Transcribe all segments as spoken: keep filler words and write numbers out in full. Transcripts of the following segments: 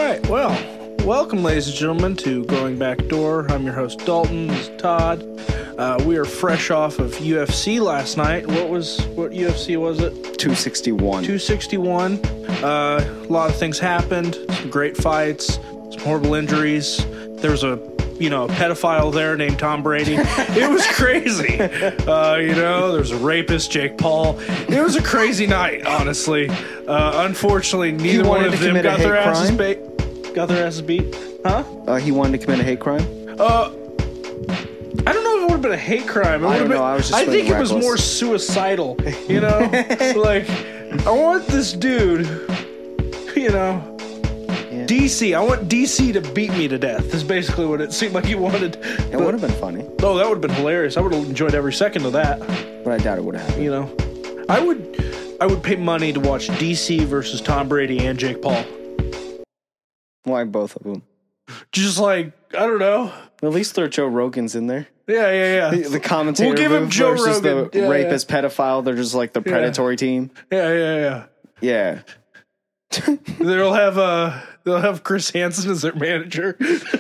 right, well, welcome, ladies and gentlemen, to Going Back Door. I'm your host, Dalton. This is Todd. Uh, we are fresh off of U F C last night. What was what U F C was it? two sixty-one. two sixty-one. Uh, a lot of things happened. Some great fights. Some horrible injuries. There was a you know a pedophile there named Tom Brady. It was crazy. Uh, you know, there was a rapist, Jake Paul. It was a crazy night, honestly. Uh, unfortunately, neither one of them got their asses beat. Got their asses beat. Huh? Uh, he wanted to commit a hate crime? Uh, I don't know if it would have been a hate crime. It I don't been, know. I was just I think it reckless. was more suicidal. You know, like I want this dude. You know. Yeah. D C, I want D C to beat me to death. Is basically what it seemed like he wanted. It But- would have been funny, Oh, that would have been hilarious. I would have enjoyed every second of that. but I doubt it would have happened. You know, I would, I would pay money to watch D C versus Tom Brady and Jake Paul. Why both of them? Just like I don't know. At least throw Joe Rogan's in there. Yeah, yeah, yeah. The, the commentator We'll give him booth Joe versus Rogan. the Yeah, rapist pedophile. They're just like the predatory team. Yeah, yeah, yeah. Yeah. They'll have uh, they'll have Chris Hansen as their manager.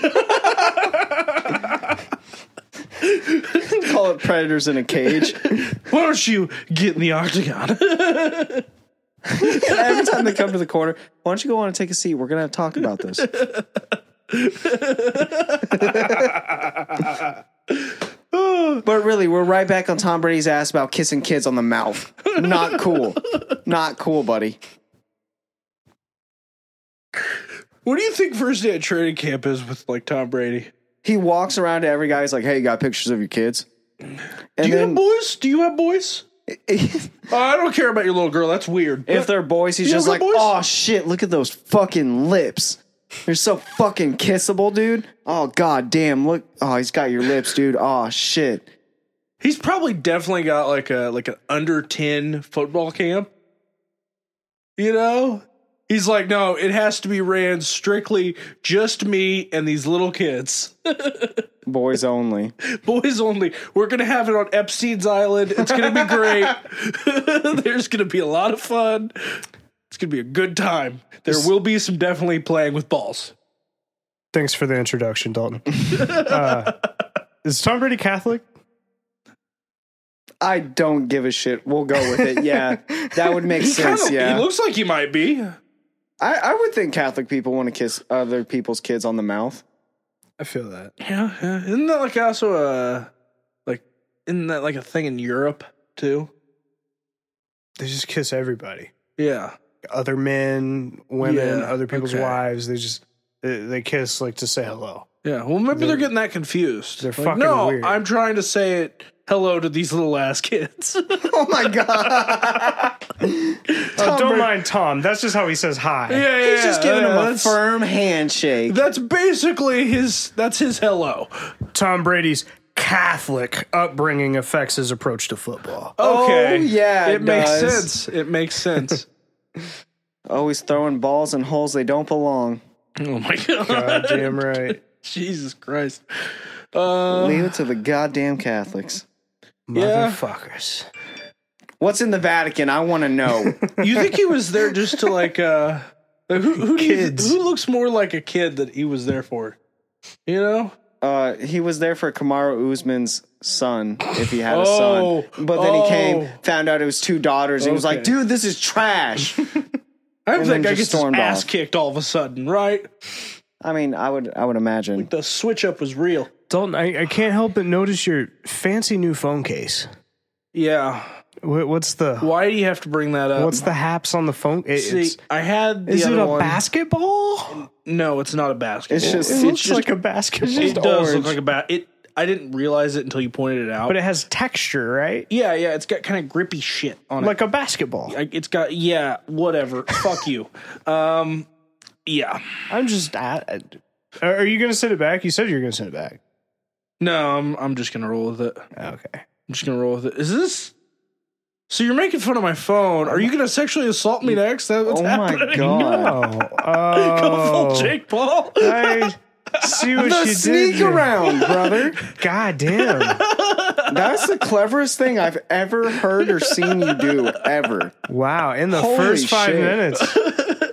Call it predators in a cage. Why don't you get in the octagon? Every time they come to the corner, why don't you go on and take a seat? We're going to talk about this. But really, we're right back on Tom Brady's ass about kissing kids on the mouth. Not cool. Not cool, buddy. What do you think first day at training camp is with like Tom Brady? He walks around to every guy. He's like, hey, you got pictures of your kids? And Do you then, have boys? Do you have boys? if Oh, I don't care about your little girl. That's weird. they're boys, he's You just have like, boys? oh, shit, look at those fucking lips. They're so fucking kissable, dude. Oh, god damn. Look. Oh, he's got your lips, dude. Oh, shit. He's probably definitely got like a like an under ten football camp. You know? He's like, no, it has to be ran strictly just me and these little kids. Boys only. Boys only. We're going to have it on Epstein's Island. It's going to be great. There's going to be a lot of fun. It's going to be a good time. There will be some definitely playing with balls. Thanks for the introduction, Dalton. uh, is Tom Brady Catholic? I don't give a shit. We'll go with it. Yeah, that would make He sense. kinda, Yeah, He looks like he might be. I, I would think Catholic people want to kiss other people's kids on the mouth. I feel that. Yeah, yeah. Isn't that like also a, like, isn't that like a thing in Europe too? They just kiss everybody. Yeah. Other men, women, Yeah, other people's okay. wives. They just they, they kiss like to say hello. Yeah. Well, maybe they're, They're- getting that confused. they're Like, fucking no, weird. I'm trying to say it. Hello to these little ass kids. Oh my god! Oh, don't Brady- mind Tom. That's just how he says hi. yeah, yeah, He's just yeah, giving yeah, him a that's- firm handshake. That's basically his. That's his hello. Tom Brady's Catholic upbringing affects his approach to football. Okay. Oh, yeah, it, it makes does. sense. It makes sense. Always throwing balls in holes they don't belong. Oh my god! Goddamn right. Jesus Christ! Uh, Leave it to the goddamn Catholics. Yeah. Motherfuckers. What's in the Vatican? I want to know. you think he was there just to like? uh like, who who, do you- Kids. who looks more like a kid that he was there for? You know? Uh, he was there for Kamaru Usman's son, if he had a Oh, son. But then he oh. came, found out it was two daughters, and he was like, Okay. dude, this is trash. I And think then I just get his stormed ass off. kicked all of a sudden, right? I mean, I would I would imagine. The switch up was real. Dalton, I, I can't help but notice your fancy new phone case. Yeah. What, what's the Why do you have to bring that up? what's the haps on the phone? It, See, it's, I had the is it other a one. basketball? No, it's not a basketball. It's just- It It's looks just- like a basketball, It just does orange. look like a bat. It. I didn't realize it until you pointed it out. but it has texture, right? yeah, yeah, it's got kind of grippy shit on Like it. a basketball. Like, it's got yeah, whatever. Fuck you. Um, yeah. I'm just. I, are you going to send it back? You said you were going to send it back. No, I'm. I'm just gonna roll with it. Okay. I'm just gonna roll with it. Is this? So you're making fun of my phone? Are you gonna sexually assault me next? That what's Oh my happening? God. Oh. Go full Oh. Jake Paul. I see what The you sneak did there. around, brother. God damn. That's the cleverest thing I've ever heard or seen you do, ever. Wow. In the Holy first five shit. minutes.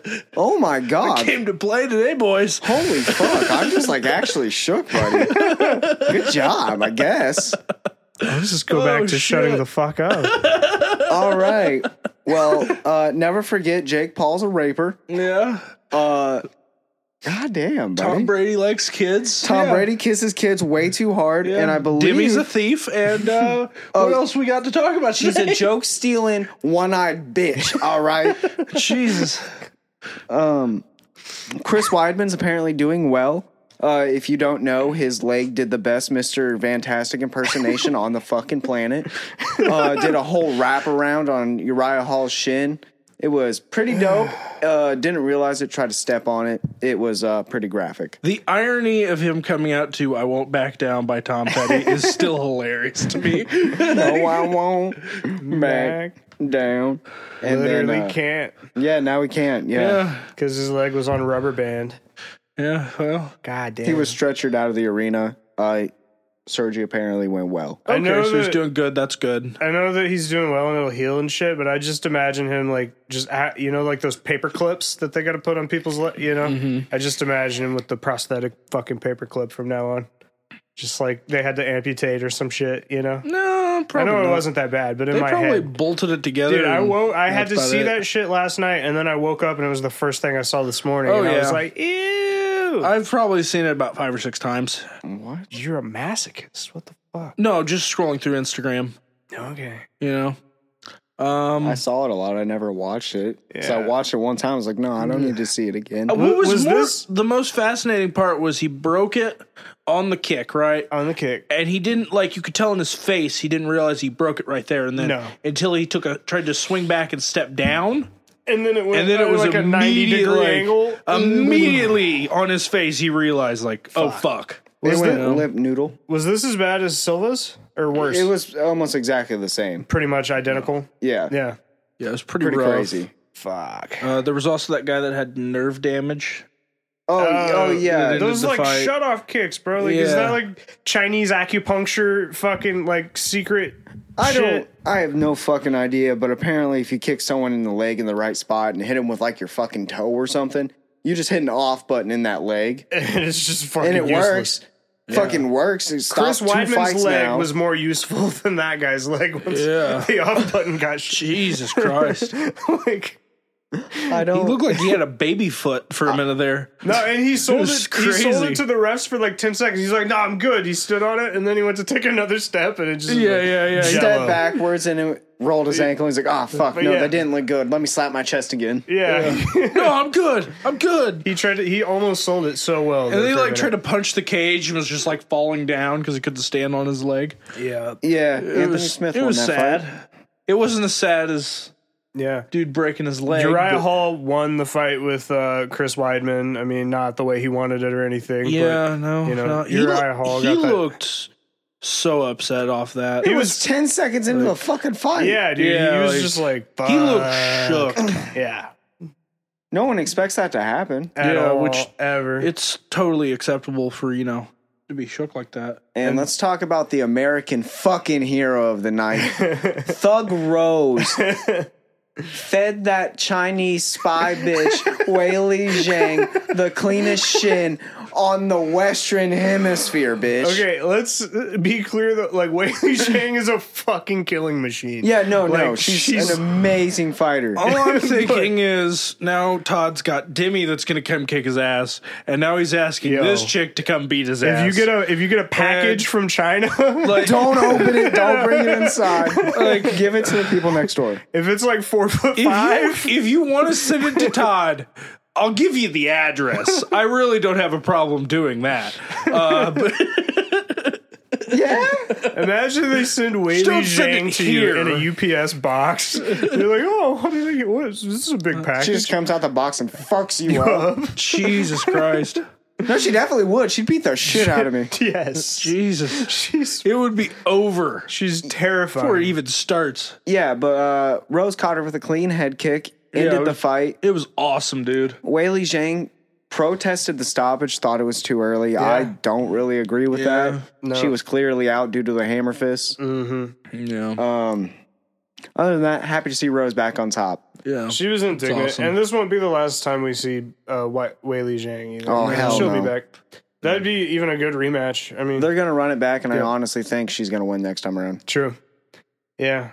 Oh my god. Came to play today, boys. Holy fuck. I'm just like actually shook, buddy. Good job, I guess. Let's just go Oh, back to shit. shutting the fuck up. All right. Well, uh, never forget Jake Paul's a raper. Yeah. Uh, God damn, buddy. Tom Brady likes kids. Tom Yeah. Brady kisses kids way too hard, Yeah. and I believe Demi's a thief. And uh, what Oh, else we got to talk about? she's a joke stealing, one eyed bitch. All right. Jesus. Um, Chris Weidman's apparently doing well. Uh, if you don't know, his leg did the best Mister Fantastic impersonation on the fucking planet. Uh, did a whole wraparound on Uriah Hall's shin. It was pretty dope. Uh, didn't realize it. Tried to step on it. It was uh, pretty graphic. The irony of him coming out to "I Won't Back Down" by Tom Petty is still hilarious to me. No, I won't back down. And Literally then, uh, can't yeah, now we can't. Yeah. Yeah. because his leg was on a rubber band. Yeah. Well. God damn. He was stretchered out of the arena. Uh, surgery apparently went well. I Okay, know so he's that- doing good. That's good. I know that he's doing well and it'll heal and shit, but I just imagine him like just at, you know like those paper clips that they got to put on people's le- you know. Mm-hmm. I just imagine him with the prosthetic fucking paper clip from now on. Just like they had to amputate or some shit, you know. No, I probably know it not. wasn't that bad, but in They my probably head, bolted it together. dude, I and woke. I had that's to about see it. that shit last night, and then I woke up and it was the first thing I saw this morning. Oh, and I was yeah. like, ew. I've probably seen it about five or six times. What? You're a masochist. What the fuck? No, just scrolling through Instagram. Okay. You know. Um, I saw it a lot. I never watched it. So I Yeah. watched it one time. I was like, no, I don't need to see it again. what was, was more, this- the most fascinating part was he broke it on the kick, right? On the kick. And he didn't like you could tell in his face he didn't realize he broke it right there and then No. until he took a tried to swing back and step down. And then it went And then it uh, was like a ninety degree immediately angle. immediately on his face he realized like, oh fuck. It Was went that- limp noodle. Was this as bad as Silva's or worse? It was almost exactly the same. pretty much identical. Yeah. Yeah. Yeah, it was pretty, Pretty rough. crazy. Fuck. Uh, there was also that guy that had nerve damage. Oh, Uh, oh yeah. they- Those the like fight. shut off kicks, bro. Like, is Yeah. that like Chinese acupuncture fucking like secret I shit? don't. I have no fucking idea. But apparently, if you kick someone in the leg in the right spot and hit him with like your fucking toe or something, you just hit an off button in that leg, And it's just fucking and it useless. works. Fucking works. It Chris stopped two Weidman's fights leg now. was more useful than that guy's leg once Yeah. the off button got shit. Jesus Christ. Like, I He don't. looked like he had a baby foot for a minute there. no, and he sold was it. He sold crazy. it to the refs for like ten seconds. He's like, "No, I'm good." He stood on it, and then he went to take another step, and it just Yeah, like, yeah, yeah. Step jello. backwards and it rolled his ankle. He's like, "Oh fuck, no, Yeah. that didn't look good. Let me slap my chest again." Yeah, No, I'm good. I'm good. he tried to. He almost sold it so well. And then he like tried to punch the cage and was just like falling down because he couldn't stand on his leg. Yeah, Yeah, It Anthony was, Smith it won was that sad. fight. It wasn't as sad as yeah. dude breaking his leg. Uriah but- Hall won the fight with uh, Chris Weidman. I mean, not the way he wanted it or anything. Yeah, but, no, you know, no. He, Uriah loo- Hall he got that- looked so upset off that. It He was, was- ten seconds into the fucking fight. Yeah, dude. Yeah, he was like, just like he looked "Fuck." shook. Yeah, No one expects that to happen. at Yeah, all, which- ever. It's totally acceptable for, you know, to be shook like that. And let's talk about the American fucking hero of the night, Thug Rose. Fed that Chinese spy bitch, Wei Li Zhang, the cleanest shin on the Western Hemisphere, bitch. Okay, let's uh, be clear that like Wei Li Zhang is a fucking killing machine. Yeah, no, no. Like, She's, she's- an amazing fighter. All I'm thinking is now Todd's got Demi that's going to come kick his ass, and now he's asking Yo. this chick to come beat his If ass. you get a if you get a package And- from China, like, Don't open it. Don't bring it inside. Like, give it to the people next door. if it's like four foot if five, you, if you want to send it to Todd, I'll give you the address. I really don't have a problem doing that. Uh, but Yeah. imagine they send Wei Li Don't send Zhang it to you here. in a U P S box. You're like, oh, what do you think? What is this? Is a big She package. just comes out the box and fucks you up. Jesus Christ. No, she definitely would. She'd beat the shit out of me. Yes, Jesus. she's It would be over she's terrifying. before it even starts. Yeah, but uh, Rose caught her with a clean head kick, ended Yeah, it the was- fight. It was awesome, dude. Wei Li Zhang protested the stoppage, thought it was too early. I don't really agree with Yeah, that. no. She was clearly out due to the hammer fist. Yeah. Um, Other than that, happy to see Rose back on top. Yeah, She was indignant, awesome. and this won't be the last time we see uh, Wei Weili Zhang either. Oh, hell She'll no. be back. That'd be even a good rematch. I mean, They're going to run it back, and I Yeah. honestly think she's going to win next time around. true. Yeah.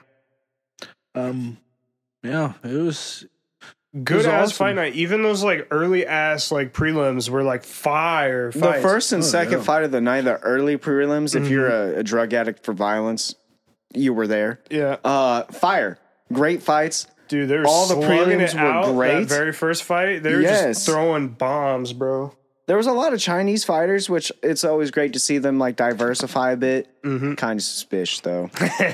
um, yeah, it was. Good was ass awesome. fight night. Even those like early ass like prelims were like fire fights. The first and Oh, second yeah. fight of the night, the early prelims, if you're a, a drug addict for violence, you were there. yeah, Uh, fire. Great fights. dude, they were all the slugging prelims it were out. great. That very first fight, they were Yes. just throwing bombs, bro. There was a lot of Chinese fighters, which it's always great to see them like diversify a bit. Mm-hmm. Kind of suspicious though.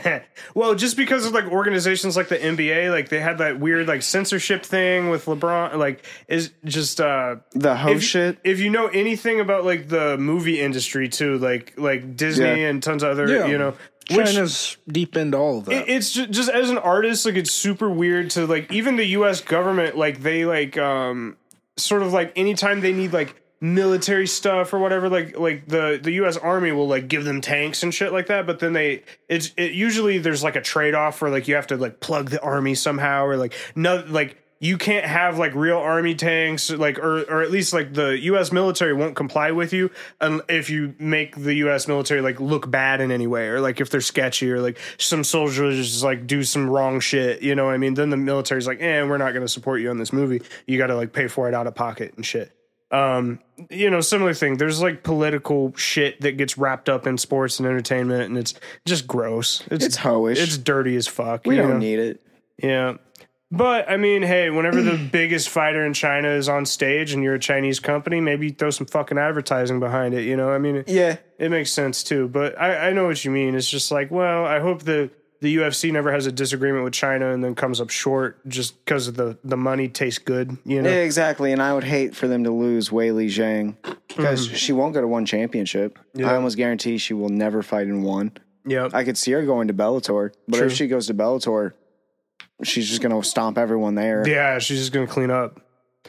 Well, just because of like organizations like the N B A, like they had that weird like censorship thing with LeBron, like is just uh The host if, shit. if you know anything about like the movie industry too, like like Disney Yeah. and tons of other, Yeah. you know, which China's deep into all of that. it- it's just, just as an artist, like it's super weird to like even the U S government, like they like um sort of like anytime they need like military stuff or whatever, like like the the U S Army will like give them tanks and shit like that, but then they it's it usually there's like a trade-off where like you have to like plug the army somehow, or like no like you can't have like real army tanks, like or or at least like the U S military won't comply with you un- if you make the U S military like look bad in any way, or like if they're sketchy, or like some soldiers just like do some wrong shit, you know what I mean? Then the military's like, eh, we're not going to support you on this movie. You got to like pay for it out of pocket and shit. Um, you know, similar thing. There's like political shit that gets wrapped up in sports and entertainment, and it's just gross. It's It's hoish. It's dirty as fuck. we you don't know? need it. Yeah. But I mean, hey, whenever the biggest fighter in China is on stage and you're a Chinese company, maybe you throw some fucking advertising behind it, you know? I mean, it, Yeah. it makes sense too. But I, I know what you mean. It's just like, well, I hope the, the U F C never has a disagreement with China and then comes up short just because of the, the money tastes good, you know? Yeah, exactly. And I would hate for them to lose Weili Zhang because she won't go to one championship. Yeah. I almost guarantee she will never fight in one. Yep. I could see her going to Bellator, but True. if she goes to Bellator, she's just going to stomp everyone there. Yeah, she's just gonna clean up.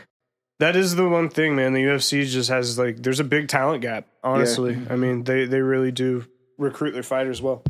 That is the one thing, man. The U F C just has like, there's a big talent gap. Honestly, I mean, they they really do recruit their fighters well.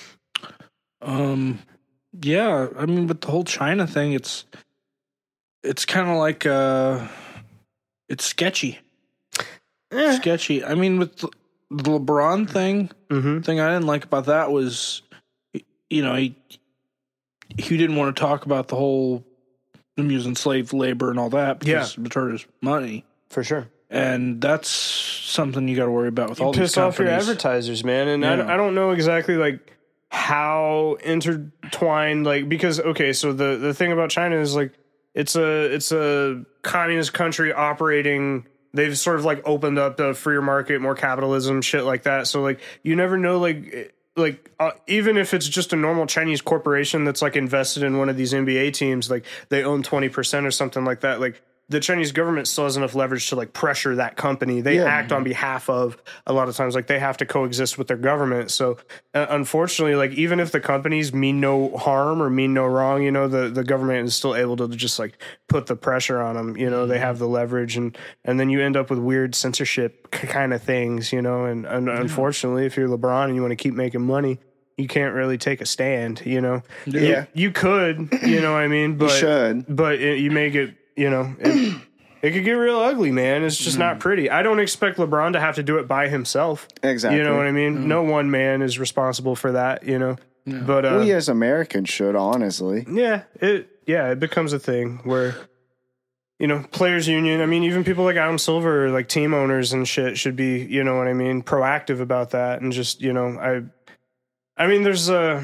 Um, yeah, I mean, with the whole China thing, it's it's kind of like uh, it's sketchy, Eh. sketchy. I mean, with the, the LeBron thing, Mm-hmm. thing I didn't like about that was, you know, he he didn't want to talk about the whole them using slave labor and all that because it hurt his money, For sure. and that's something you got to worry about with all Piss these off your companies. advertisers, man. And Yeah. I, I don't know exactly like how intertwined, like, because okay, so the the thing about China is like it's a it's a communist country operating. They've sort of like opened up the freer market, more capitalism, shit like that. So like you never know, like like uh, even if it's just a normal Chinese corporation that's like invested in one of these N B A teams, like they own twenty percent or something like that, like the Chinese government still has enough leverage to like pressure that company. They Yeah. act on behalf of, a lot of times, like they have to coexist with their government. So uh, unfortunately, like even if the companies mean no harm or mean no wrong, you know, the, the government is still able to just like put the pressure on them. You know, they have the leverage, and, and then you end up with weird censorship kind of things, you know, and, and unfortunately, if you're LeBron and you want to keep making money, you can't really take a stand, you know. Yeah. You, you could, you know what I mean? But, should. But it, you may get, you know, it, it could get real ugly, man. It's just not pretty. I don't expect LeBron to have to do it by himself. Exactly. You know what I mean? No one man is responsible for that, you know. But uh, We as Americans should, honestly. yeah, it yeah, it becomes a thing where, you know, players union, I mean, even people like Adam Silver, like team owners and shit should be, you know what I mean, proactive about that, and just, you know, I I mean, there's a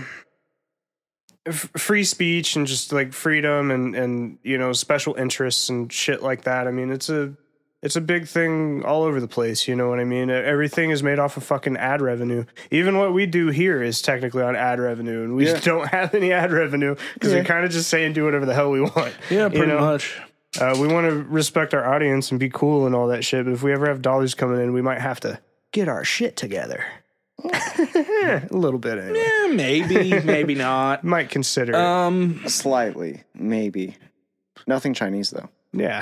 f- free speech and just like freedom and and you know, special interests and shit like that. I mean, it's a it's a big thing all over the place, you know what I mean? Everything is made off of fucking ad revenue. Even what we do here is technically on ad revenue, and we Yeah. just don't have any ad revenue because Yeah. we're kind of just saying do whatever the hell we want. Yeah, you pretty know? much. Uh, we want to respect our audience and be cool and all that shit, but if we ever have dollars coming in, we might have to get our shit together. A little bit, anyway. Yeah, maybe, maybe not. Might consider it. Um, Slightly, maybe. Nothing Chinese, though. Yeah.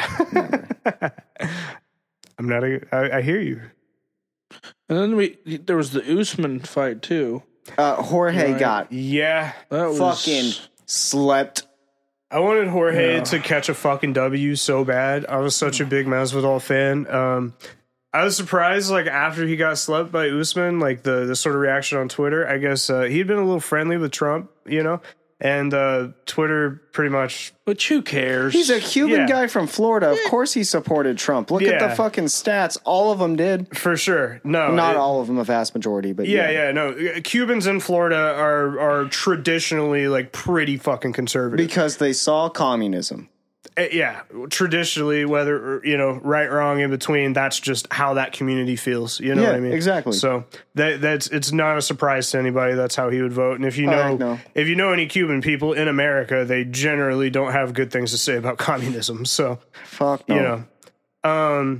I'm not a, I, I hear you. and then we there was the Usman fight too. Uh, Jorge Right. got Yeah. That was fucking slept. I wanted Jorge yeah. to catch a fucking W so bad. I was such a big Masvidal fan. Um, I was surprised, like, after he got slept by Usman, like, the, the sort of reaction on Twitter. I guess uh, he'd been a little friendly with Trump, you know? And uh, Twitter pretty much... But who cares? He's a Cuban yeah. guy from Florida. Of course he supported Trump. Look yeah. at the fucking stats. All of them did. For sure. No. Not it, all of them, a vast majority, but yeah. Yeah, yeah, no. Cubans in Florida are, are traditionally, like, pretty fucking conservative. Because they saw communism. Uh, yeah, traditionally, whether, you know, right, wrong, in between, that's just how that community feels. You know yeah, what I mean? Exactly. So that that's it's not a surprise to anybody. That's how he would vote. And if you know, no. if you know any Cuban people in America, they generally don't have good things to say about communism. So fuck no. You know, um,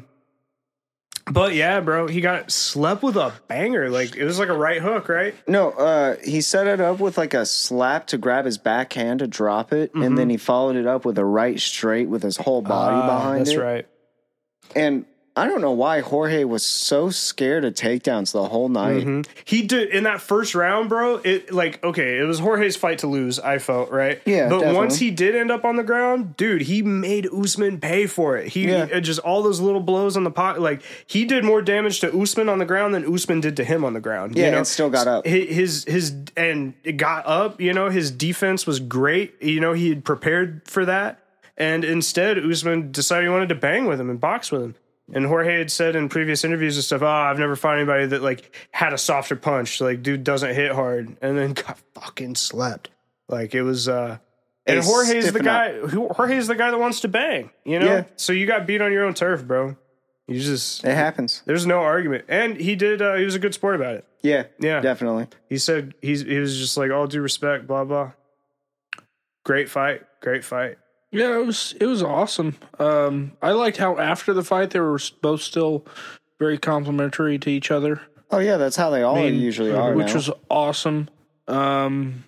but yeah, bro, he got slept with a banger. Like, it was like a right hook, right? No, uh, he set it up with like a slap to grab his backhand to drop it, mm-hmm. and then he followed it up with a right straight with his whole body uh, behind that's it. That's right. And I don't know why Jorge was so scared of takedowns the whole night. Mm-hmm. He did in that first round, bro. It like okay, it was Jorge's fight to lose. I felt right, yeah. But definitely. once he did end up on the ground, dude, he made Usman pay for it. He yeah. it just all those little blows on the pot. Like he did more damage to Usman on the ground than Usman did to him on the ground. Yeah, you know? and still got up. His his and it got up. You know, his defense was great. You know, he had prepared for that, and instead Usman decided he wanted to bang with him and box with him. And Jorge had said in previous interviews and stuff, oh, I've never fought anybody that, like, had a softer punch. Like, dude doesn't hit hard. And then got fucking slept. Like, it was, uh... And It's Jorge's the guy... up. Jorge's the guy that wants to bang, you know? Yeah. So you got beat on your own turf, bro. You just... It happens. There's no argument. And he did, uh, he was a good sport about it. Yeah. Yeah. Definitely. He said, he's, he was just like, all due respect, blah, blah. Great fight. Great fight. Yeah, it was it was awesome. Um, I liked how after the fight they were both still very complimentary to each other. Oh yeah, that's how they all I mean, usually are, which now. was awesome. Um,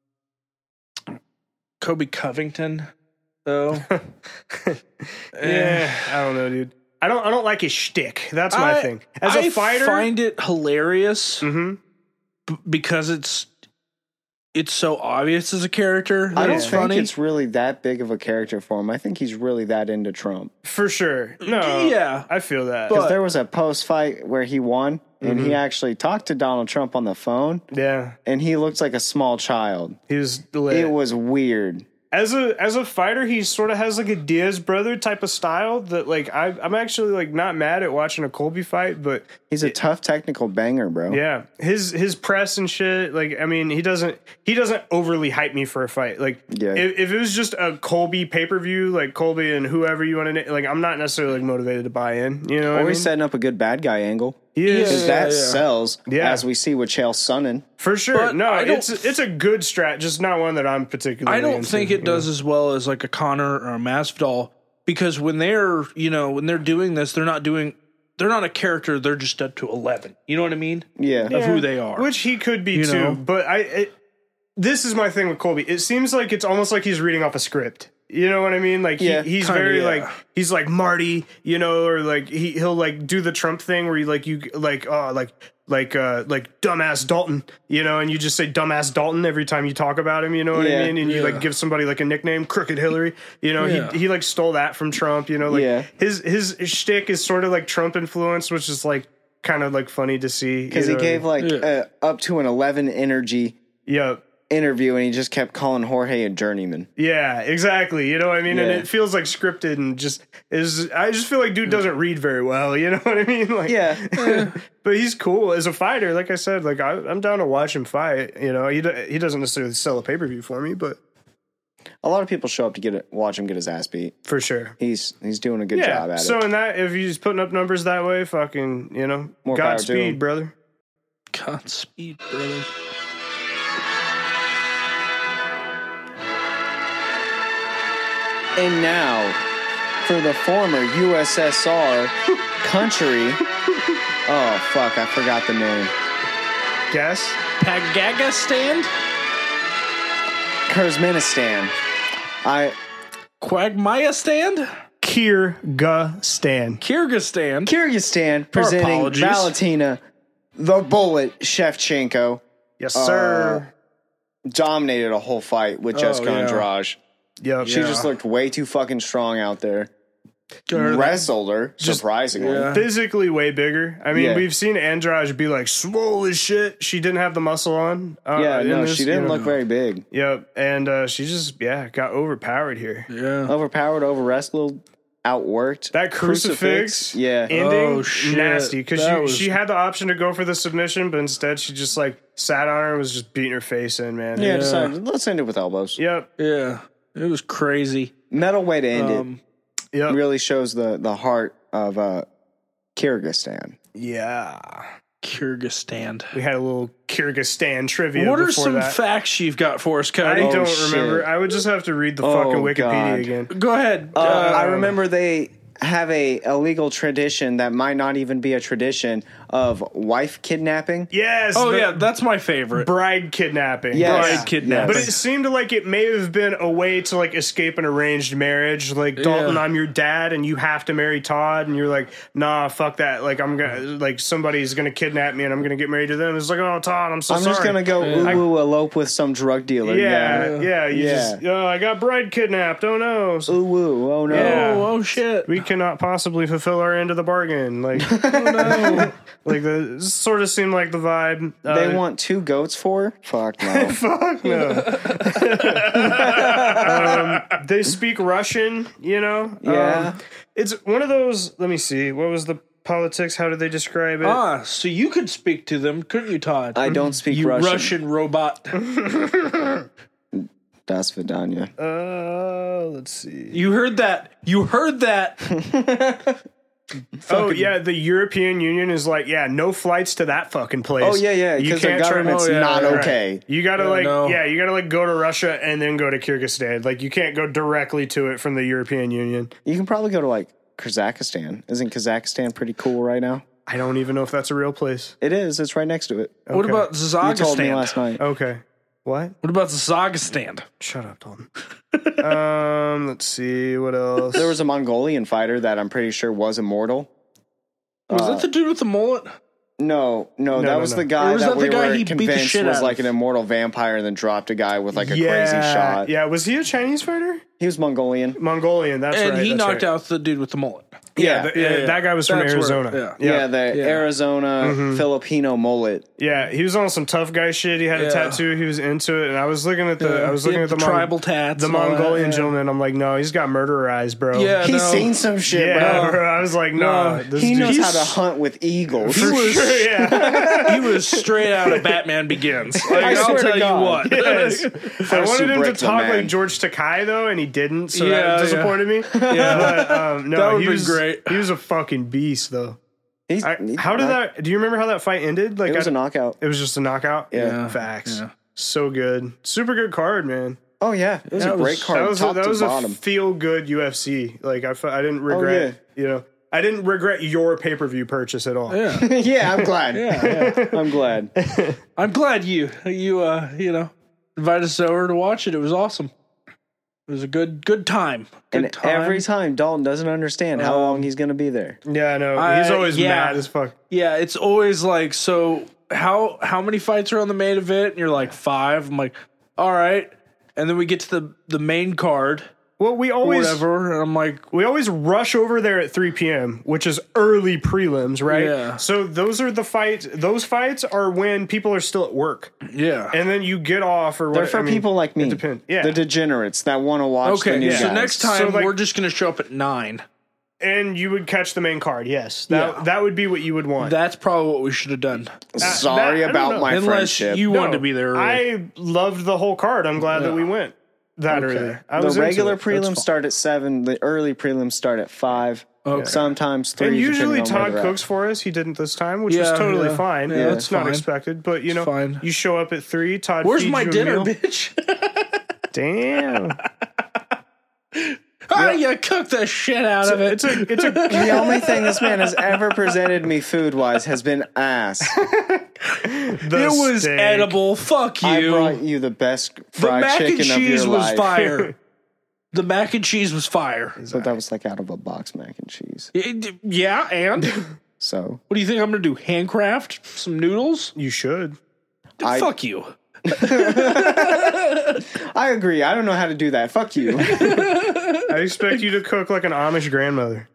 Kobe Covington, though. yeah, I don't know, dude. I don't I don't like his shtick. That's my I, thing. As a I fighter, I find it hilarious mm-hmm. b- because it's. It's so obvious as a character that I don't it's think funny. it's really that big of a character for him. I think he's really that into Trump. For sure. No. Yeah. I feel that. Because there was a post-fight where he won, and mm-hmm. he actually talked to Donald Trump on the phone. Yeah. And he looked like a small child. He was lit. It was weird. As a as a fighter, he sort of has like a Diaz brother type of style that like I I'm actually like not mad at watching a Colby fight, but he's a tough technical banger, bro. Yeah, his his press and shit. Like I mean, he doesn't he doesn't overly hype me for a fight. Like yeah. if, if it was just a Colby pay per view, like Colby and whoever you want to like, I'm not necessarily like motivated to buy in. You know, what always I mean? setting up a good bad guy angle. He is. Because Yeah, that yeah. sells, Yeah. as we see with Chael Sonnen. For sure. But no, I don't it's it's a good strat, just not one that I'm particularly I don't into, think it you does know? as well as like a Connor or a Masvidal because when they're, you know, when they're doing this, they're not doing they're not a character, they're just up to eleven. You know what I mean? Yeah. Of who they are. Which he could be You too, know? but I it, this is my thing with Colby. It seems like it's almost like he's reading off a script. You know what I mean? Like Yeah, he, he's kinda, very yeah. like he's like Marty, you know, or like he he'll like do the Trump thing where you like you like oh like like uh like dumbass Dalton, you know, and you just say dumbass Dalton every time you talk about him, you know what Yeah, I mean? And you yeah. like give somebody like a nickname, Crooked Hillary, you know, Yeah. he he like stole that from Trump, you know, like Yeah. his his shtick is sort of like Trump influence, which is like kind of like funny to see Because you he know? gave like Yeah. uh, up to an eleven energy yeah. interview, and he just kept calling Jorge a journeyman. Yeah, exactly. You know what I mean? And Yeah. it feels like scripted and just is I just feel like dude doesn't read very well, you know what I mean? Like Yeah. but he's cool as a fighter, like I said, like I I'm down to watch him fight, you know. He do- he doesn't necessarily sell a pay-per-view for me, but A lot of people show up to get it, watch him get his ass beat. for sure. He's he's doing a good Yeah. job at So it. in that if he's putting up numbers that way, fucking, you know, More power to Godspeed, him. brother. Godspeed, brother. And now, for the former U S S R country. Oh fuck, I forgot the name. Guess? Pagaga stand? Kyrgyzstan. I Quagmire stand? Kyrgyzstan. Kyrgyzstan. Kyrgyzstan presenting apologies. Valentina the Bullet Shevchenko. Yes, Uh, sir. dominated a whole fight with Jessica yeah. Andrade. Yep. She Yeah. just looked way too fucking strong out there. Her- Wrestled her, surprisingly. yeah. Physically way bigger. I mean, Yeah. we've seen Andrade be like swole as shit. She didn't have the muscle on. Uh, Yeah, in no, this, she didn't you know. look very big. Yep, and uh, she just yeah got overpowered here. Yeah. Overpowered, over wrestled, outworked. That crucifix, yeah. ending, Oh, shit. nasty. Because That she, was- she had the option to go for the submission, but instead she just like sat on her and was just beating her face in, man. yeah, decided, let's end it with elbows. Yep. Yeah. It was crazy. Metal way to end Um, Yep. it really shows the, the heart of uh, Kyrgyzstan. Yeah. Kyrgyzstan. We had a little Kyrgyzstan trivia. What are before some that. facts you've got for us, I Cody? Oh, don't shit. remember. I would just have to read the Oh, fucking Wikipedia God. again. Go ahead. Uh, Uh, I remember they have a illegal tradition that might not even be a tradition of wife kidnapping. Yes. oh, the yeah. That's my favorite. bride kidnapping. Yes. Bride Yeah. kidnapping. But it seemed like it may have been a way to like escape an arranged marriage. Like Dalton, Yeah. I'm your dad, and you have to marry Todd, and you're like, nah, fuck that. Like I'm gonna like somebody's gonna kidnap me, and I'm gonna get married to them. It's like, oh, Todd, I'm so I'm sorry. just gonna go ooh ooh elope with some drug dealer. Yeah, yeah, you Yeah. just oh, I got bride kidnapped. Oh no. So Ooh ooh. Oh no. Yeah. oh, oh, shit. we cannot possibly fulfill our end of the bargain. Like, oh no. Like the this sort of seemed like the vibe. Uh, They want two goats for? Fuck no. Fuck no. um, they speak Russian, you know? Yeah. Um, it's one of those, let me see, what was the politics? How did they describe it? Ah, so you could speak to them, couldn't you, Todd? I don't speak you Russian. Russian robot. Das Vidanya. Uh, let's see. You heard that. You heard that. Oh, yeah, the European Union is like, yeah, no flights to that fucking place. Oh yeah, yeah. You Because their can't try- government's oh, yeah, not right. okay. You gotta Yeah, like, no. yeah, you gotta like go to Russia and then go to Kyrgyzstan. Like, you can't go directly to it from the European Union. You can probably go to like Kazakhstan. Isn't Kazakhstan pretty cool right now? I don't even know if that's a real place. It is. It's right next to it. What Okay. about You told me Zazagistan? last night. Okay. What? What about Zazagistan? Shut up, Dalton. um, let's see what else. There was a Mongolian fighter that I'm pretty sure was immortal. Was Uh, that the dude with the mullet? No, no, No, that no, was no. the guy Or was that, that we the guy were he beat the convinced shit was out like of? an immortal vampire and then dropped a guy with like a yeah, crazy shot. Yeah, was he a Chinese fighter? He was Mongolian. Mongolian. That's And right. he that's knocked right. out the dude with the mullet. Yeah, the- yeah, uh, yeah. that guy was from That's where- Arizona. yeah. Yeah, the Yeah. Arizona Filipino mullet. Yeah, he was on some tough guy shit. He had a Yeah. tattoo. He was into it, and I was looking at the. I was He looking had at the, the Mon- tribal tats the and all that, Mongolian yeah. gentleman. I'm like, no, he's got murderer eyes, bro. Yeah, He's no. seen some shit, yeah, bro. bro. I was like, no, No, this He dude- knows how He's- to hunt with eagles. He was, yeah. he was straight out of Batman Begins. Like, I I'll swear to tell you God. what. Yes. I First wanted you him to break the talk man. like George Takei though, and he didn't, so Yeah, that disappointed me. Yeah. But um, no, That would've he been was great. He was a fucking beast though. He's, I, he- how did that? Do you remember how that fight ended? Like It was I- a knockout. It was just a knockout. Yeah. facts. Yeah. So good, super good card, man. Oh yeah, it was That a great was- card, That was top a, that to was a bottom. feel good U F C. Like I, fe- I didn't regret. You know, I didn't regret your pay per view purchase at all. Yeah. yeah, I'm glad. Yeah, yeah. I'm glad. I'm glad you you uh you know invited us over to watch it. It was awesome. It was a good good time. Good And time. every time Dalton doesn't understand how Um, long he's going to be there. Yeah, I know. He's I- always yeah. mad as fuck. Yeah, it's always like, so how how many fights are on the main event? And you're like, five. I'm like, all right. And then we get to the the main card Well, we or always whatever, and I'm like, we always rush over there at three p.m., which is early prelims, right? Yeah. So those are the fights. Those fights are when people are still at work, yeah. and then you get off or what. They're for I mean, people like me, It depends. Yeah. the degenerates that want to watch the Okay, new so guys. next time So, like- we're just gonna show up at nine. and you would catch the main card. Yes, that Yeah. that would be what you would want. That's probably what we should have done. Sorry that- I don't about know. my Unless friendship. you No, wanted to be there early. I loved the whole card. I'm glad that we went that Okay. early. I the was into regular it. prelims fine. start at seven. The early prelims start at five. Okay. Sometimes three. And usually depending on where Todd they're at. cooks for us. He didn't this time, which Yeah, was totally yeah. fine. Yeah, it's it's not fine. expected, but you know, fine. you show up at three. Todd, Where's feeds my you a dinner, meal. bitch? Damn, Ah, you cooked the shit out of it. it's a it's a The only thing this man has ever presented me food wise has been ass. it was steak. edible. Fuck I you. brought you the best The fried mac and chicken of your cheese was life. fire. The mac and cheese was fire. But that was like out of a box mac and cheese. It- yeah, and So what do you think I'm gonna do? Handcraft some noodles? You should. I- Fuck you. I agree. I don't know how to do that. Fuck you. I expect you to cook like an Amish grandmother.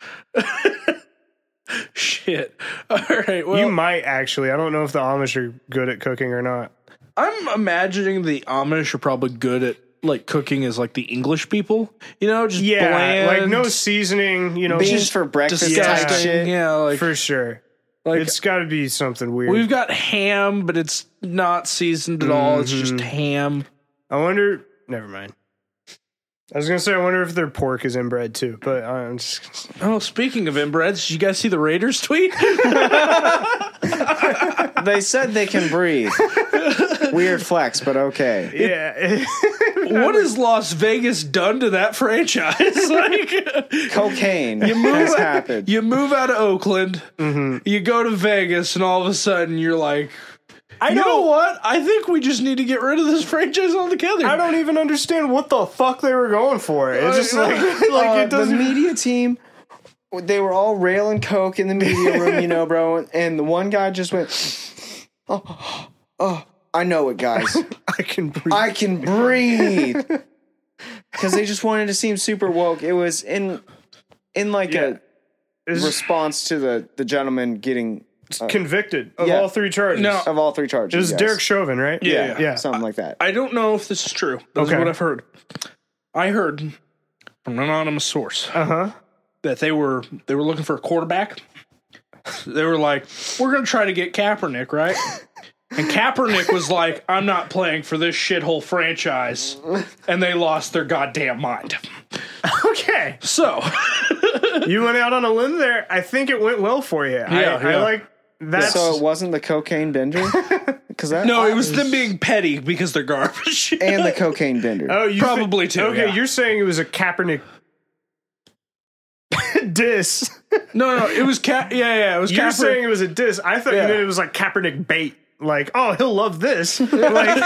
Shit. All right. Well, You might actually. I don't know if the Amish are good at cooking or not. I'm imagining the Amish are probably good at like cooking as like the English people. You know, just Yeah, bland, like no seasoning. You know, Beans just for breakfast disgusting. type shit. Yeah, like for sure. like It's got to be something weird. we've got ham, but it's not seasoned at all. It's just Mhm. ham. I wonder. Never mind. I was gonna say I wonder if their pork is inbred too, but I'm just. Oh, speaking of inbreds, did you guys see the Raiders tweet? They said they can breathe. Weird flex, but okay. Yeah. What has Las Vegas done to that franchise? Like, Cocaine has happened. you move out of Oakland, Mm-hmm. you go to Vegas, and all of a sudden you're like, I you know what? I think we just need to get rid of this franchise altogether. I don't even understand what the fuck they were going for. It's just like, like Uh, it the doesn't. media team, they were all railing coke in the media room, you know, bro. And the one guy just went, oh, oh, I know it, guys. I can breathe. I can breathe. Because they just wanted to seem super woke. It was in, in like Yeah. a Is response to the the gentleman getting convicted of yeah. all three charges. No. of all three charges. It was yes. Derek Chauvin, right? Yeah. Yeah, Yeah. something like that. I don't know if this is true. This Okay. is what I've heard. I heard from an anonymous source Uh huh. that they were they were looking for a quarterback. They were like, we're going to try to get Kaepernick, right? And Kaepernick was like, I'm not playing for this shithole franchise. And they lost their goddamn mind. Okay. So, You went out on a limb there. I think it went well for you. I, Yeah, I yeah. like that. So it wasn't the cocaine bender? Because that no, it was them being petty because they're garbage. and the cocaine bender. Oh, you Probably thi- too, Okay, yeah. you're saying it was a Kaepernick diss. no, no, it was Ka- yeah, yeah, it was You're Kaepernick. saying it was a diss. I thought Yeah. you meant it was like Kaepernick bait. Like, oh, he'll love this. Like, and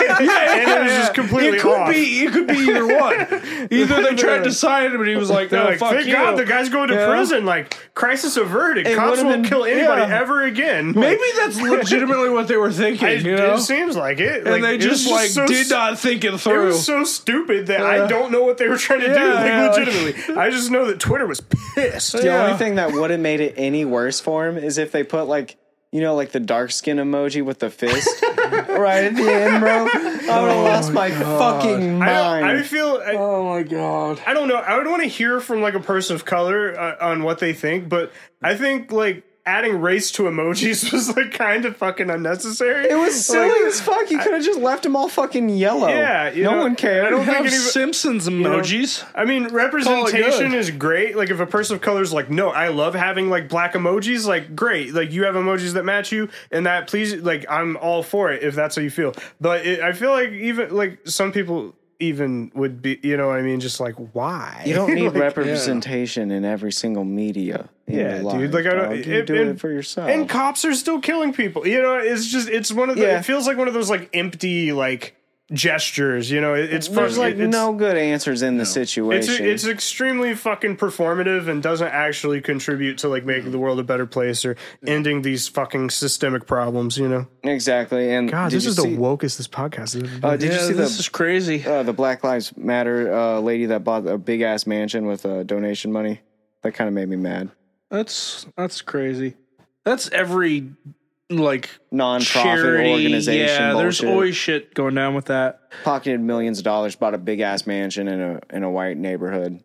it was just completely it could off. be it could be either one. Either they tried to sign him and he was like, They're no, like, fuck thank you. God the guy's going to Yeah. prison. Like, crisis averted. It Cops would've won't been- kill anybody yeah. ever again. Maybe Like, that's legitimately what they were thinking, I, you know? it seems like it. And Like, they it was just, like, so did s- not think it It through. was so stupid that I Yeah. don't know what they were trying to do. Yeah, Like, yeah, like- legitimately. I just know that Twitter was pissed. The Yeah. only thing that would have made it any worse for him is if they put like, you know, like the dark skin emoji with the fist right at the end, bro. I would have lost my fucking I, mind. don't, I feel. I, Oh my god. I don't know. I would want to hear from like a person of color uh, on what they think, but I think like adding race to emojis was like kind of fucking unnecessary. it was silly Like, as fuck. You could have just left them all fucking yellow. Yeah, you no know, one cared. I don't think Have any- Simpsons emojis. I mean, representation good. is great. Like, if a person of color is like, no, I love having like black emojis, like, great. Like, you have emojis that match you, and that please, like, I'm all for it if that's how you feel. But it, I feel like even like some people even would be, you know what I mean? Just like, why? You don't need Like, representation in every single media. In Yeah, your life, dude, like, I don't- dog. You it- do and- it for yourself. And cops are still killing people. You know, it's just it's one of the. Yeah. It feels like one of those like empty like gestures. You know, it, it's There's fuck- like it's, no good answers in the It's situation. it's extremely fucking performative and doesn't actually contribute to like making the world a better place or ending these fucking systemic problems. You know, exactly. And God, did this you is see, the wokest this podcast is. Uh, did Yeah, you see this the is crazy. uh, the Black Lives Matter uh, lady that bought a big ass mansion with uh, donation money? That kind of made me mad. That's that's crazy. That's every like Non-profit charity organization. Yeah, there's bullshit. always shit going down with that. Pocketed millions of dollars, bought a big ass mansion in a in a white neighborhood.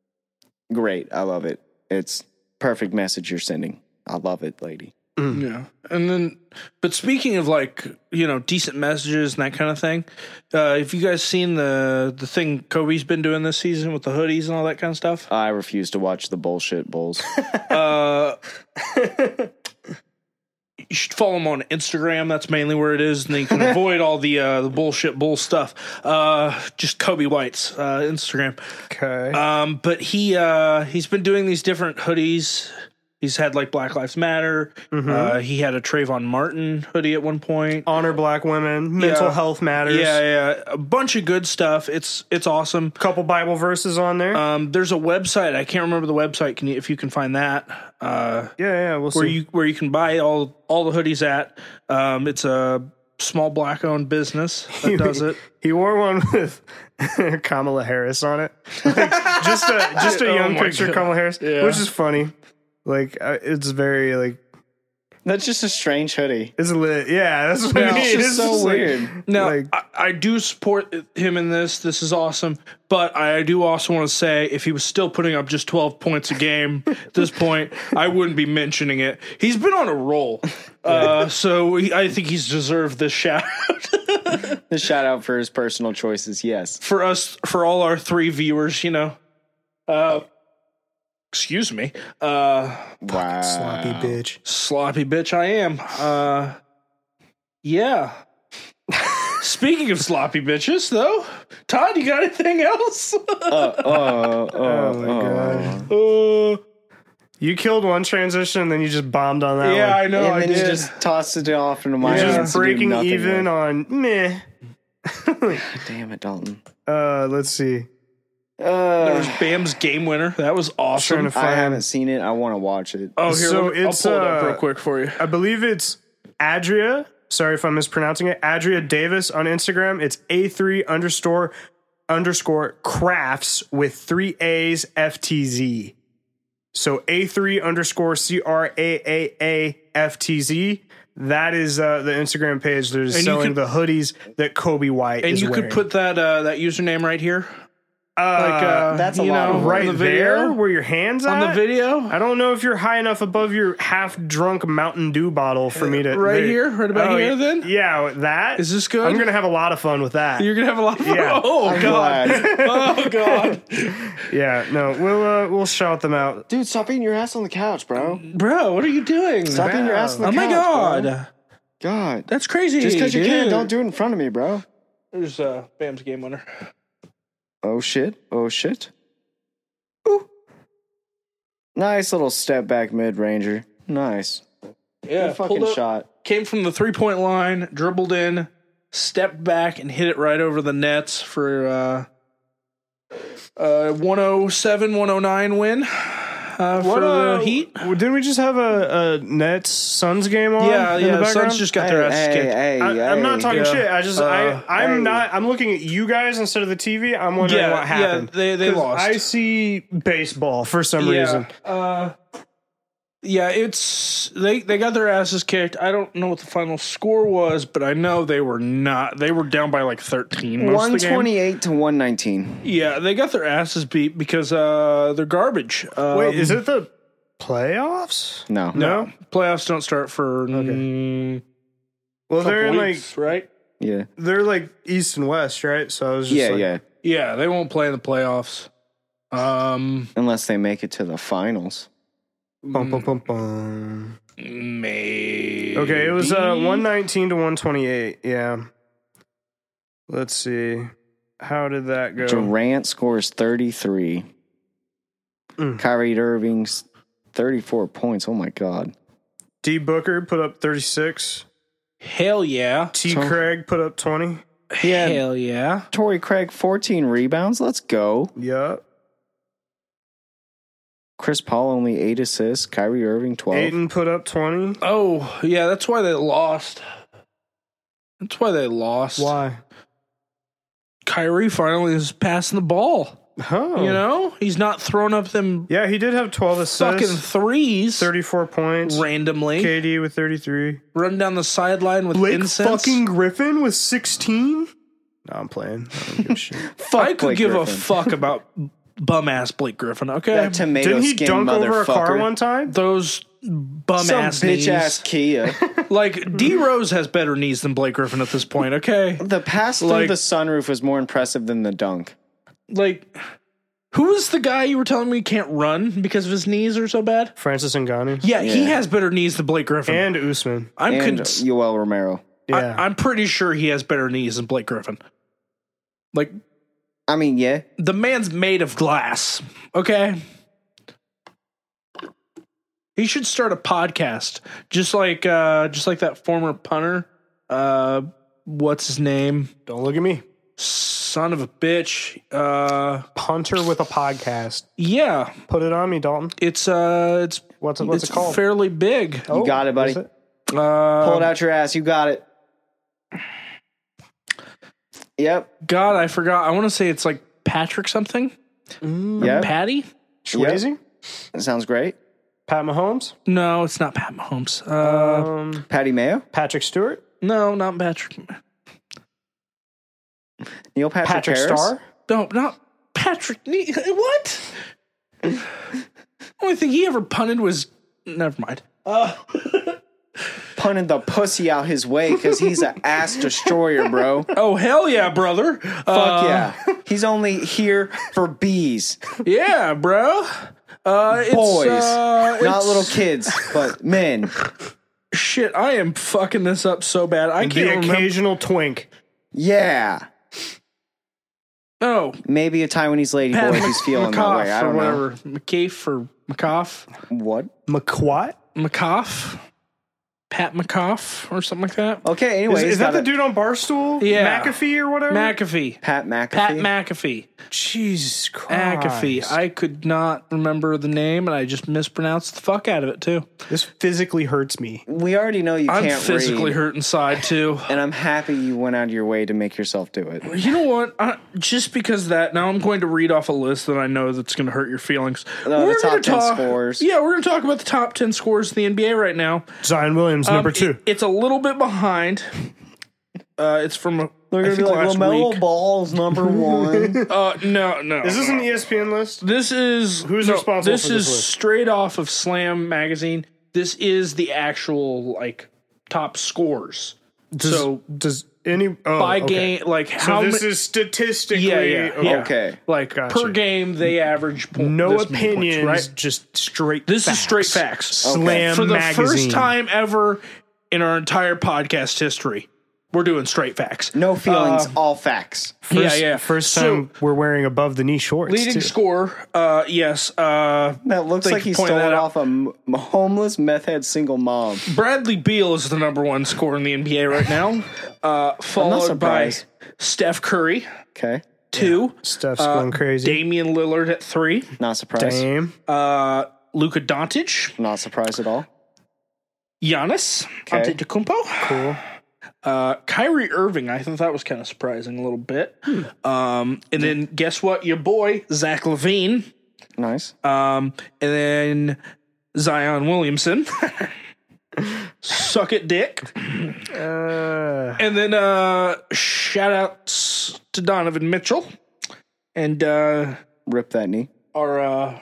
Great, I love it. It's perfect message you're sending. I love it, lady. Yeah, and then, but speaking of like you know decent messages and that kind of thing, uh, have you guys seen the the thing Kobe's been doing this season with the hoodies and all that kind of stuff? I refuse to watch the bullshit bulls. Uh, you should follow him on Instagram. That's mainly where it is, and then you can avoid all the uh, the bullshit bull stuff. Uh, just Kobe White's uh, Instagram. Okay. Um, but he uh, he's been doing these different hoodies. He's had like Black Lives Matter. Uh, he had a Trayvon Martin hoodie at one point. Honor black women. Mental Yeah. health matters. Yeah, yeah, a bunch of good stuff. It's it's awesome. Couple Bible verses on there. Um, there's a website. I can't remember the website. Can you if you can find that? Uh, yeah, yeah. We'll where see. you where you can buy all all the hoodies at. Um, it's a small black-owned business that does it. He wore one with Kamala Harris on it, like, just a just a Oh young my picture of God. Kamala Harris, Yeah. which is funny. Like uh, it's very like That's just a strange hoodie. it's lit. Yeah, that's what No, I mean. it's just so like- weird. Now, Like- I, I do support him in this. This is awesome. But I do also want to say, if he was still putting up just twelve points a game at this point, I wouldn't be mentioning it. He's been on a roll. Uh, so he, I think he's deserved this shout out The shout out for his personal choices, yes. for us, for all our three viewers, you know. Uh, excuse me. Uh, Wow. sloppy bitch. sloppy bitch I am. Uh, yeah. Speaking of sloppy bitches, though, Todd, you got anything else? Uh, oh, oh, Oh my oh. god! uh, You killed one transition, then you just bombed on that yeah, one. I know. And I then did. you just tossed it off into my You're Yeah. hands. just to do breaking nothing even with. on meh. Damn it, Dalton. Uh, let's see. Uh, There was Bam's game winner. That was awesome. Trying to I find- haven't seen it. I want to watch it. Oh, here, So let me- I'll it's, pull it up uh, real quick for you. I believe it's Adria. Sorry if I'm mispronouncing it. Adria Davis on Instagram. It's A three underscore underscore crafts with three A's F T Z. So A three underscore C R A A A F T Z. That is uh, the Instagram page that is And you selling could- the hoodies that Kobe White And is you wearing. could put that uh, that username right here, uh, like uh, that's a you lot know, of on right the there video, where your hands on at. the video, I don't know if you're high enough above your half drunk Mountain Dew bottle for me to right there- here, right about Oh, here. yeah. Then Yeah, that is this good? I'm gonna have a lot of fun with that. You're gonna have a lot of fun. Yeah. Oh I'm god. glad. Oh god. Yeah, no, we'll uh, we'll shout them out. Dude, stop eating your ass on the couch, bro. Bro, what are you doing? Stop eating your ass on the Oh couch. my god. Bro. God. That's crazy. Just because you can, dude. don't do it in front of me, bro. There's uh, Bam's game winner. Oh shit. Oh shit. Ooh. Nice little step back mid ranger. Nice. Yeah, Good fucking pulled up, shot. came from the three point line, dribbled in, stepped back, and hit it right over the nets for uh, uh, one oh seven one oh nine win uh, for uh, the Heat. Didn't we just have a, a Nets Suns game on? Yeah, in yeah. the The background? Suns just got their Hey, asses hey, kicked. hey, I, I'm not hey. talking Yeah. shit. I just Uh, I I'm hey. not. I'm looking at you guys instead of the T V. I'm wondering Yeah, what happened. yeah, they- they 'Cause lost. I see baseball for some Yeah, reason. uh, yeah. It's they they got their asses kicked. I don't know what the final score was, but I know they were not. They were down by like thirteen. Most one of the game. twenty-eight to one nineteen. Yeah, they got their asses beat because uh, they're garbage. Um, Wait, is it the playoffs? No. No, playoffs don't start for mm, Well, they're in couple like weeks, right? Yeah. they're like East and West, right? So I was just Yeah, like, yeah. Yeah, they won't play in the playoffs. Um, Unless they make it to the finals. Bum, bum, bum, bum. maybe. Okay, it was uh, one nineteen to one twenty-eight. Yeah. Let's see. How did that go? Durant scores thirty-three. Mm. Kyrie Irving's thirty-four points. Oh my god. D Booker put up thirty-six. Hell yeah. T So- Craig put up twenty. Yeah. Hell yeah. Torrey Craig, fourteen rebounds. Let's go. Yup. Chris Paul only eight assists. Kyrie Irving twelve. Aiden put up twenty. Oh, yeah, that's why they lost. That's why they lost. Why? Kyrie finally is passing the ball. Oh. You know? He's not throwing up them Yeah, he did have twelve assists. fucking threes thirty-four points. randomly. K D with thirty-three. Run down the sideline with Blake incense. fucking Griffin with sixteen. No, I'm playing. I don't give a shit. Fuck I could Blake give Griffin. a fuck about bum ass Blake Griffin, okay? That tomato Didn't he skin dunk over a car motherfucker. one time? Those bum Some ass bitch knees. ass Kia. Like D Rose has better knees than Blake Griffin at this point, okay? The pass through Like- the sunroof was more impressive than the dunk. Like, who was the guy you were telling me can't run because of his knees are so bad? Francis Ngannou. Yeah, he Yeah. has better knees than Blake Griffin. And Usman. I'm And cons- Yoel Romero. Yeah. I, I'm pretty sure he has better knees than Blake Griffin. Like, I mean, yeah. the man's made of glass, okay? He should start a podcast, just like uh, just like that former punter. Uh, what's his name? Don't look at me. Son of a bitch. Uh, Punter with a podcast. yeah, Put it on me, Dalton. it's uh, it's What's it, what's it's it called? fairly big. Oh, got it, buddy. is it? Uh, Pull it out your ass. You got it. Yep. God, I forgot. I want to say it's like Patrick something. Yep. Patty? Swayze? Yep. That sounds great. Pat Mahomes? No, it's not Pat Mahomes. Uh, Um, Patty Mayo? Patrick Stewart? no, not Patrick. Neil Patrick, Patrick Harris? Starr? No, not Patrick. Ne- What? Only thing he ever punted was. Never mind. Punted the pussy out his way because he's an ass destroyer, bro. Fuck Oh, hell yeah, brother. Uh, yeah. He's only here for bees. Yeah, bro. Uh, it's, Boys. uh, Not it's- little kids, but men. Shit, I am fucking this up so bad. I The can't remember. occasional twink. Yeah. Oh, Maybe a Taiwanese lady Pat boy who's feeling that McCoff way. I or don't know. whatever. McCafe or McCoff. What? McQuat? McCoff? Pat McCoff or something like that? Okay, anyway. Is, he's is that got the a- dude on Barstool? Yeah. McAfee or whatever? McAfee. Pat McAfee? Pat McAfee. Jesus Christ. McAfee. I could not remember the name, and I just mispronounced the fuck out of it, too. This physically hurts me. we already know you I'm can't physically read, hurt inside, too. and I'm happy you went out of your way to make yourself do it. You know what? I, just because of that, now I'm going to read off a list that I know that's going to hurt your feelings. No, the top gonna ten talk- scores. Yeah, we're going to talk about the top ten scores in the N B A right now. Zion Williams, Um, number two. it- it's a little bit behind. Uh, it's from a, They're I gonna be think like last LaMelo week. Ball's number one. Uh, no, no. Is this an E S P N list? This is Who's no, responsible This for this is list? straight off of Slam magazine. This is the actual like top scores. Does, so does any oh, by okay. game, like So how this ma- is statistically yeah, yeah, yeah. Okay. Like Gotcha. per game, they average po- no this many points, opinions, right? just straight. This facts. is straight facts. Slam For the magazine. first time ever in our entire podcast history, we're doing straight facts. No feelings, Uh, all facts. First, yeah, yeah. First So- time we're wearing above the knee shorts. Leading too. score, uh, yes. Uh, That looks Thank like you he for pointing stole it that out. off a m- homeless meth head single mom. Bradley Beal is the number one scorer in the N B A right now, uh, followed by surprised. Steph Curry, Okay, two. Stuff's Uh, going crazy. Damian Lillard at three. not surprised. Dame. Uh, Luka Doncic, Not surprised at all. Giannis Okay. Antetokounmpo, Cool. uh, Kyrie Irving. I thought that was kind of surprising a little bit. Um, and then guess what? Your boy Zach LaVine. Nice. Um, and then Zion Williamson. Suck it, dick. Uh, And then uh, shout outs to Donovan Mitchell and uh, Rip that knee. our uh,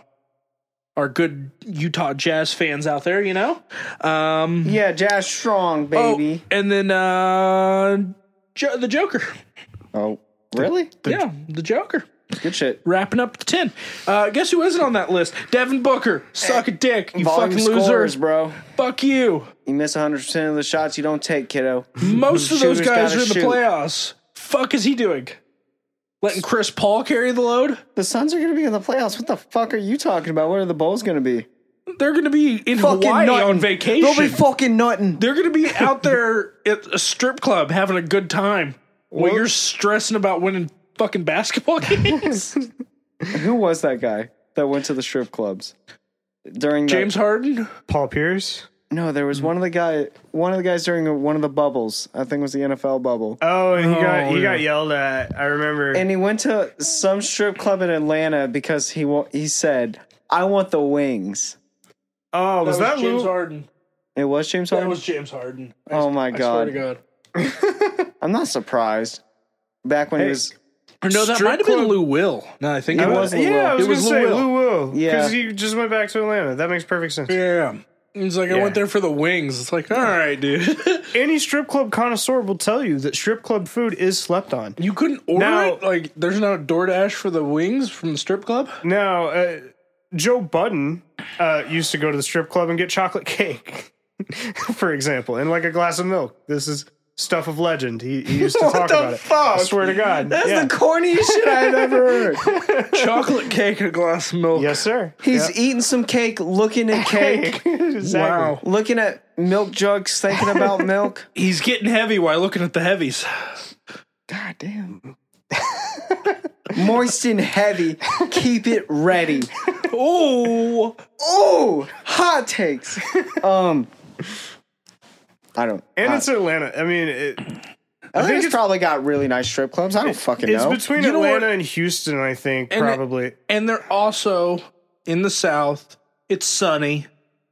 our good Utah Jazz fans out there, you know. Um, Yeah, Jazz strong, baby. Oh, and then uh, jo- the Joker. Oh, really? Yeah, the Joker. Good shit. Wrapping up the ten. Uh, guess who isn't on that list? Devin Booker. Suck a dick, you Volume fucking loser. scores, bro. Fuck you. You miss one hundred percent of the shots you don't take, kiddo. Most of those Shooters guys gotta are in the shoot. playoffs. Fuck is he doing? Letting Chris Paul carry the load? The Suns are going to be in the playoffs. What the fuck are you talking about? What are the Bulls going to be? They're going to be in Fucking Hawaii nuttin'. on vacation. They'll be fucking nutting. They're going to be out there at a strip club having a good time while What? you're stressing about winning fucking basketball games. Who was that guy that went to the strip clubs during the, James Harden? Paul Pierce. No, there was one of the guy, one of the guys during one of the bubbles. I think it was the N F L bubble, Oh, and he Oh, got he yeah. got yelled at. I remember. and he went to some strip club in Atlanta because he wa- he said, "I want the wings." oh, was that, James Lou? Harden? It was James That Harden. was James Harden. I- Oh my I swear to God. God. I'm not surprised. Back when Hey. he was, Or no, that Strip might have been club- Lou Will. No, I think It it was was. Lou yeah, Will. I was It was gonna Lou say Will. Lou Will. Yeah. because he just went back to Atlanta. That makes perfect sense. Yeah. He's like, I Yeah. went there for the wings. It's like, all right, dude. Any strip club connoisseur will tell you that strip club food is slept on. You couldn't order Now- it? Like, there's no DoorDash for the wings from the strip club? Now, uh, Joe Budden uh, used to go to the strip club and get chocolate cake, for example, and like a glass of milk. This is stuff of legend. He, he used to What talk the about it. fuck? I swear to God. that's Yeah. the corniest shit I've ever heard. Chocolate cake and a glass of milk. Yes, sir. He's Yep. eating some cake, looking at cake, exactly. Wow. looking at milk jugs, thinking about milk. He's getting heavy while looking at the heavies. God damn. Moist and heavy. Keep it ready. Oh, Oh, hot takes. Um, I don't. And I- it's Atlanta. I mean, it, Atlanta's it's- probably got really nice strip clubs. I don't fucking It's know. between You know Atlanta what? and Houston, I think, And it- probably. And they're also in the South. It's sunny.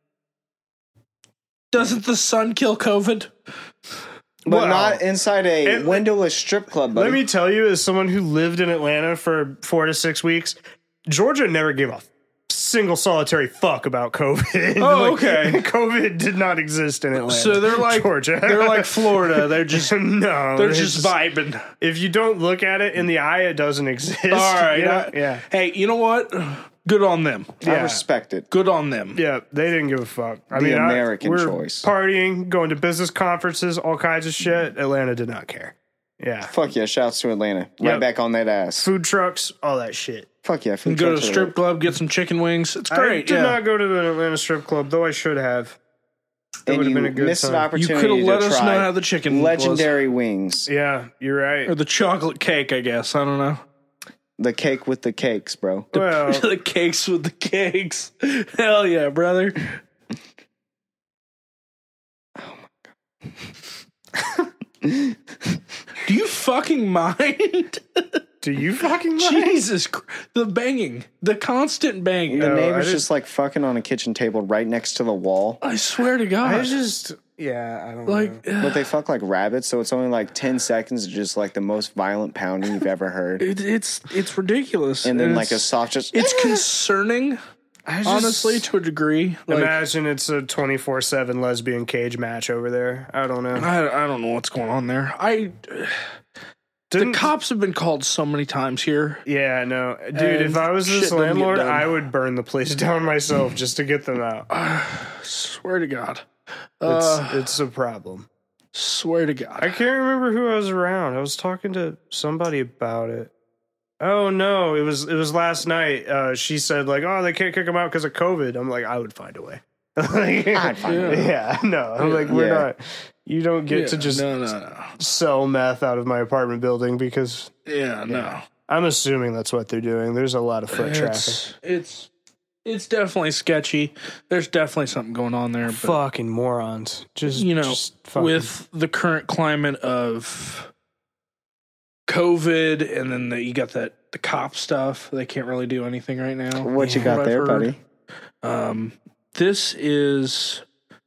Doesn't the sun kill COVID? but Well, not inside a it- windowless strip club, buddy. Let me tell you, as someone who lived in Atlanta for four to six weeks, Georgia never gave a single solitary fuck about COVID. Oh, Like, okay. COVID did not exist in Atlanta. So they're like Georgia. They're like Florida. They're just no, they're it's- just vibing. If you don't look at it in the eye, it doesn't exist. All right. You know? I- yeah. Hey, you know what? Good on them. I yeah. respect it. Good on them. Yeah, they didn't give a fuck. I The mean, I- American we're choice. partying, going to business conferences, all kinds of shit. Atlanta did not care. Yeah, Fuck yeah, shouts to Atlanta. Right Yep. back on that ass. food trucks, all that shit. Fuck yeah, food Go to a trucks are strip lit. club, get some chicken wings. It's I great. did yeah. not go to an Atlanta strip club, though I should have. It And would have you been a good missed an time. You opportunity could have let to us try know how the chicken legendary wings. Yeah, you're right. was. Or the chocolate cake, I guess. I don't know. The cake with the cakes, bro. Well, the cakes with the cakes. Hell yeah, brother. Do you fucking mind? do you fucking mind? Jesus Christ. The banging. The constant banging. The No, I neighbor's didn't- just like fucking on a kitchen table right next to the wall. I swear to God. I just, yeah, I don't like, know. But they fuck like rabbits, so it's only like ten seconds of just like the most violent pounding you've ever heard. it, it's it's ridiculous. And then like a it's, soft just it's concerning, I just honestly, to a degree. Like, imagine it's a twenty-four seven lesbian cage match over there. I don't know. I, I don't know what's going on there. I the Didn't- cops have been called so many times here. Yeah, no, dude. And If I was shit this doesn't get landlord, done. I would burn the place down myself just to get them out. Swear to God. It's Uh, it's a problem. swear to God. I can't remember who I was around. I was talking to somebody about it. Oh no, it was it was last night. Uh, she said like, "Oh, they can't kick him out because of COVID." I'm like, I would find a way. Like, I'd find a yeah. way. yeah, no, I'm like, we're Yeah. not. You don't get Yeah, to just no, no, no. sell meth out of my apartment building because Yeah, no. I'm assuming that's what they're doing. There's a lot of foot traffic. It's it's it's definitely sketchy. There's definitely something going on there. But Fucking morons. Just you know, just fucking- with the current climate of COVID, and then the, you got that the cop stuff. They can't really do anything right now. what you Yeah. got What I've there, heard. buddy? Um, this is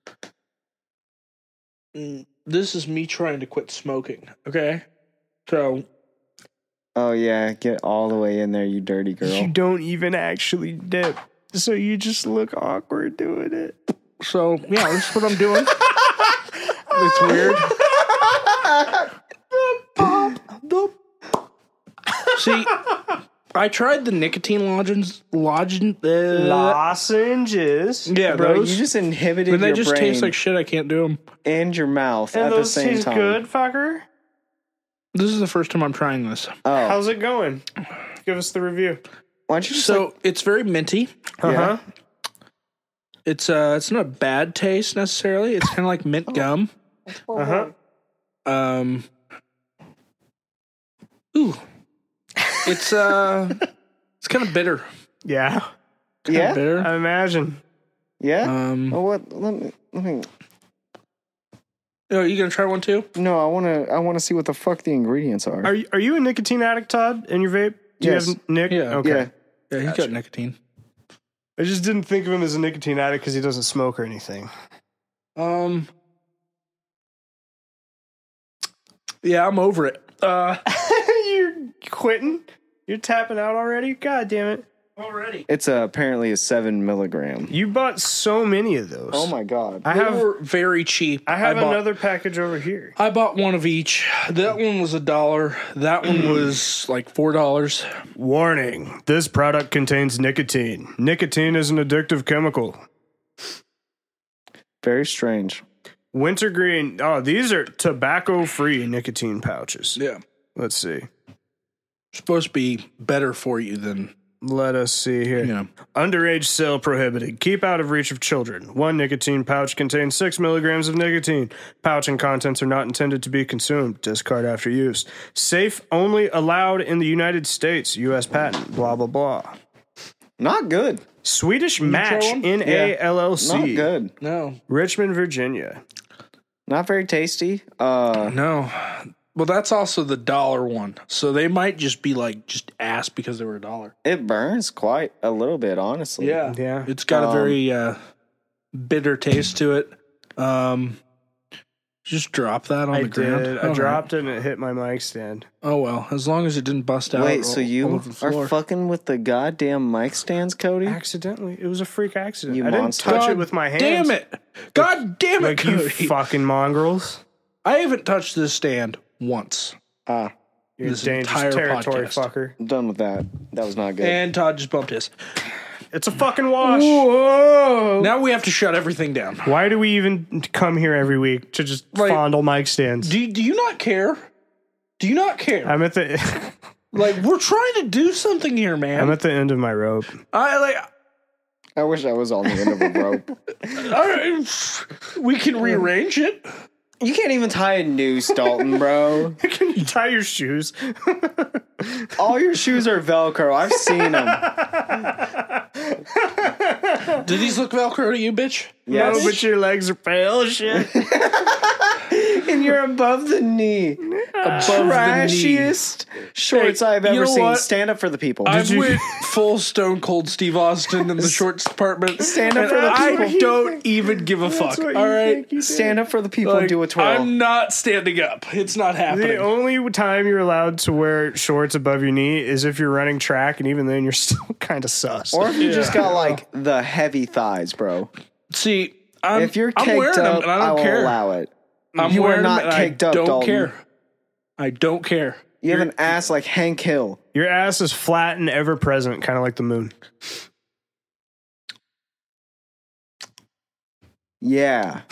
mm, this is me trying to quit smoking. Okay, so Oh yeah, get all the way in there, you dirty you girl. don't even actually dip, so you just look awkward doing it. so yeah, this is what I'm doing. It's weird. See, I tried the nicotine lozenges. Lozen, uh, Lozenges. yeah, Bro, those. you just inhibited When they your just brain taste like shit, I can't do them. and your mouth And at the those same taste time. good, fucker. This is the first time I'm trying this. Oh, How's it going? Give us the review. why don't you just So like, it's very minty. Uh huh. It's uh, it's not a bad taste necessarily. It's kind of like mint gum. Uh huh. Um, ooh, it's uh, it's kind of bitter. Yeah. Kinda yeah, bitter. I imagine. yeah? Um, Oh, what? Let me, let me. oh, you gonna try one too? No, I want to. I want to see what the fuck the ingredients are. Are you, are you a nicotine addict, Todd? In your vape? Do Yes. you have Nick? Yeah. Okay. Yeah, Yeah, he's Gotcha. got nicotine. I just didn't think of him as a nicotine addict because he doesn't smoke or anything. Um, yeah, I'm over it. Uh, You're quitting? You're tapping out already? God damn it. already. it's uh, apparently a seven milligram. You bought so many of those. Oh my god! I They have were very cheap. I have bought- another package over here. I bought one of each. That one was a dollar. That one was like four dollars. Warning. This product contains nicotine. Nicotine is an addictive chemical. Very strange. Wintergreen. Oh, these are tobacco-free nicotine pouches. Yeah, Let's see. supposed to be better for you than Let us see here. you know. Underage sale prohibited. Keep out of reach of children. One nicotine pouch contains six milligrams of nicotine. Pouch and contents are not intended to be consumed. Discard after use. Safe only allowed in the United States. U S patent. Blah, blah, blah. Not good. Swedish try Match one? N A L L C. Not good. No, Richmond, Virginia. Not very tasty. Uh, no. well, that's also the dollar one. So they might just be like just ass because they were a dollar. It burns quite a little bit, honestly. Yeah. Yeah. It's got Um, a very uh, bitter taste to it. Um, just drop that on I the ground. did. I All right. dropped it and it hit my mic stand. Oh, well. As long as it didn't bust out. Wait, all- so all you over the floor. are fucking with the goddamn mic stands, Cody? Accidentally. It was a freak accident. You I didn't monster. touch God it with my hands. Damn it. God damn it, Like you Cody. fucking mongrels. I haven't touched this stand once. Ah, You're This dangerous entire territory, podcast. fucker. I'm done with that. That was not good. And Todd just bumped his. It's a fucking wash. Whoa! Now we have to shut everything down. Why do we even come here every week to just Like- fondle mic stands? Do, do you not care? Do you not care? I'm at the like, we're trying to do something here, man. I'm at the end of my rope. I like. I wish I was on the end of a rope. All right, we can rearrange it. You can't even tie a noose, Dalton, bro. Can you tie your shoes? All your shoes are Velcro. I've seen them. Do these look Velcro to you, bitch? Yes. No, but your legs are pale as shit. And you're above the knee. Above the knee. Trashiest shorts Hey, I've you ever know seen. what? Stand up for the people. I you- went full Stone Cold Steve Austin in the shorts department. Stand up and for the I people. don't even give a fuck. what All you right, think you Stand up for the people Like, and do a twirl. I'm not standing up. It's not happening. The only time you're allowed to wear shorts above your knee is if you're running track, and even then you're still kind of sus. or if you just Yeah. got like the heavy thighs, bro. See, I'm, If you're I'm caked wearing up, them and I I, don't will care. allow it. I'm You are wearing not them and caked I up, don't Dalton. care. I don't care. You have an ass like Hank Hill. Your ass is flat and ever present, kind of like the moon. Yeah.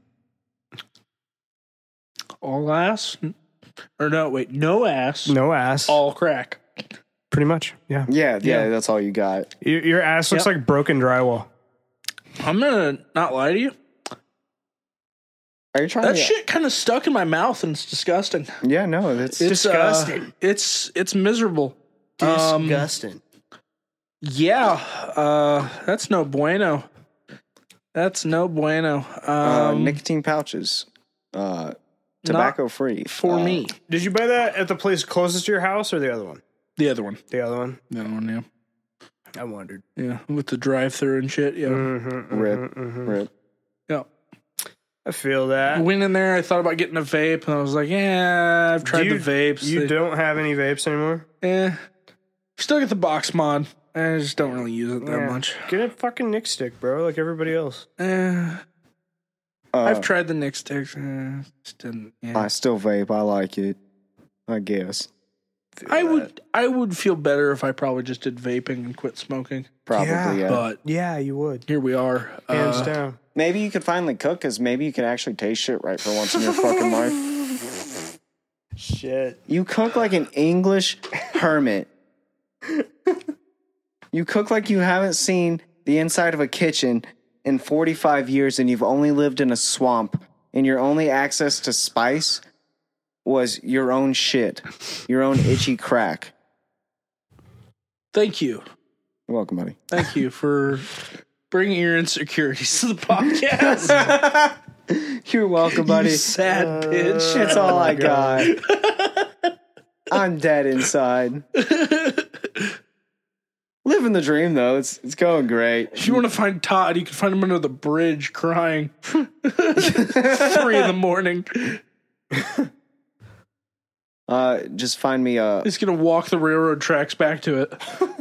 All ass, or no? Wait, no ass. No ass. All crack. Pretty much. Yeah. Yeah, yeah, Yeah. that's all you got. Your, your ass looks Yep. like broken drywall. I'm gonna not lie to you. Are you trying That to shit kind of stuck in my mouth and it's disgusting. Yeah, no, that's It's uh, disgusting. it's it's miserable. Um, Disgusting. Yeah, uh, that's no bueno. That's no bueno. uh, Um, nicotine pouches. Uh tobacco free. for Uh, me. Did you buy that at the place closest to your house or the other one? The other one. The other one. The other one, yeah. I wondered. Yeah, with the drive-through and shit. Yeah, Mm-hmm, Rip. Rip. yeah. I feel I that. went in there. I thought about getting a vape, and I was like, "Yeah, I've tried Do you- the vapes. You They- don't have any vapes anymore? Eh, still get the box mod. I just don't really use it that Yeah. much. Get a fucking Nick stick, bro, like everybody else. Eh, Uh, I've tried the Nick sticks. Eh, just didn't. Yeah. I still vape. I like it. I guess. I would. I would feel better if I probably just did vaping and quit smoking. Probably, Yeah. yeah. But Yeah, you would. here we are. Hands Uh, down. Maybe you could finally cook because maybe you can actually taste shit right for once in your fucking life. Shit. You cook like an English hermit. You cook like you haven't seen the inside of a kitchen in forty-five years and you've only lived in a swamp and your only access to spice was your own shit, your own itchy crack. Thank you. You're welcome, buddy. Thank you for bringing your insecurities to the podcast. You're welcome, buddy. You sad bitch. It's all I got. I'm dead inside. Living the dream, though. It's it's going great. If you want to find Todd, you can find him under the bridge crying. Three in the morning. Uh, just find me a He's going to walk the railroad tracks back to it.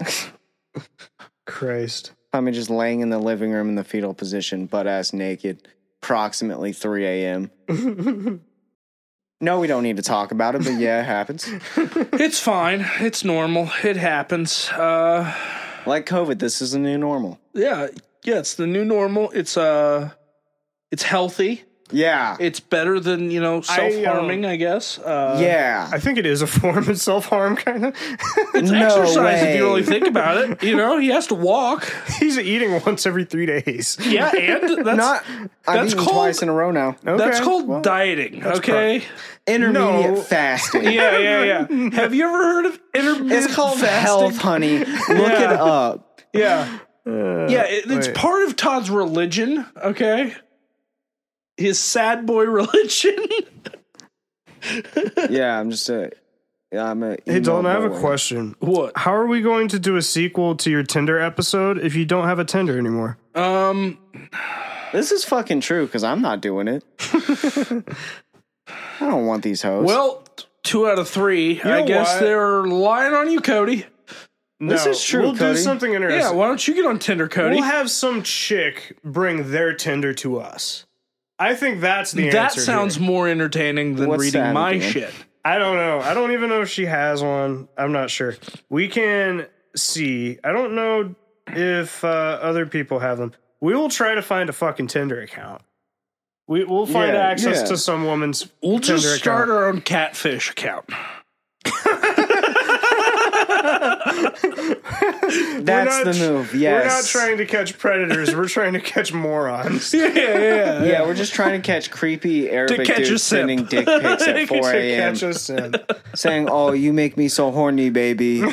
Christ. find me just laying in the living room in the fetal position, butt ass naked, approximately three a.m. No, we don't need to talk about it, but yeah, it happens. It's fine. It's normal. It happens. Uh, Like COVID, this is a new normal. yeah. Yeah, it's the new normal. It's uh, it's healthy. Yeah, It's better than, you know, self-harming, I, guess. Uh, yeah. I think it is a form of self-harm, kind of. It's No exercise if you way. really think about it. You know, he has to walk. He's eating once every three days. Yeah, and that's Not. I've that's eaten called- twice in a row now. that's Okay, called well, dieting. Okay. Intermediate No. fasting. Yeah, yeah, yeah. Have you ever heard of intermittent It's called fasting? health, honey. Look Yeah. it up. Yeah, yeah. It, it's wait. part of Todd's religion. Okay, his sad boy religion. Yeah, I'm just a. I'm a. Hey, Dalton, I have a boy. question. What? How are we going to do a sequel to your Tinder episode if you don't have a Tinder anymore? Um, This is fucking true because I'm not doing it. I don't want these hoes. well, two out of three. I know guess what? they're lying on you, Cody. This No, is true, We'll do Cody. something interesting. Yeah, why don't you get on Tinder, Cody? We'll have some chick bring their Tinder to us. I think that's the that answer. sounds here. more entertaining than What's reading Savvy my doing? shit. I don't know. I don't even know if she has one. I'm not sure. We can see. I don't know if uh, other people have them. We will try to find a fucking Tinder account. We, we'll find Yeah, access yeah. to some woman's We'll Tinder just start account. our own catfish account. That's We're not- the move. Yes. We're not trying to catch predators. We're trying to catch morons. Yeah, yeah, yeah. Yeah, we're just trying to catch creepy Arabic catch a dudes simp. sending dick pics at four To a.m. catch us in. saying, "Oh, you make me so horny, baby."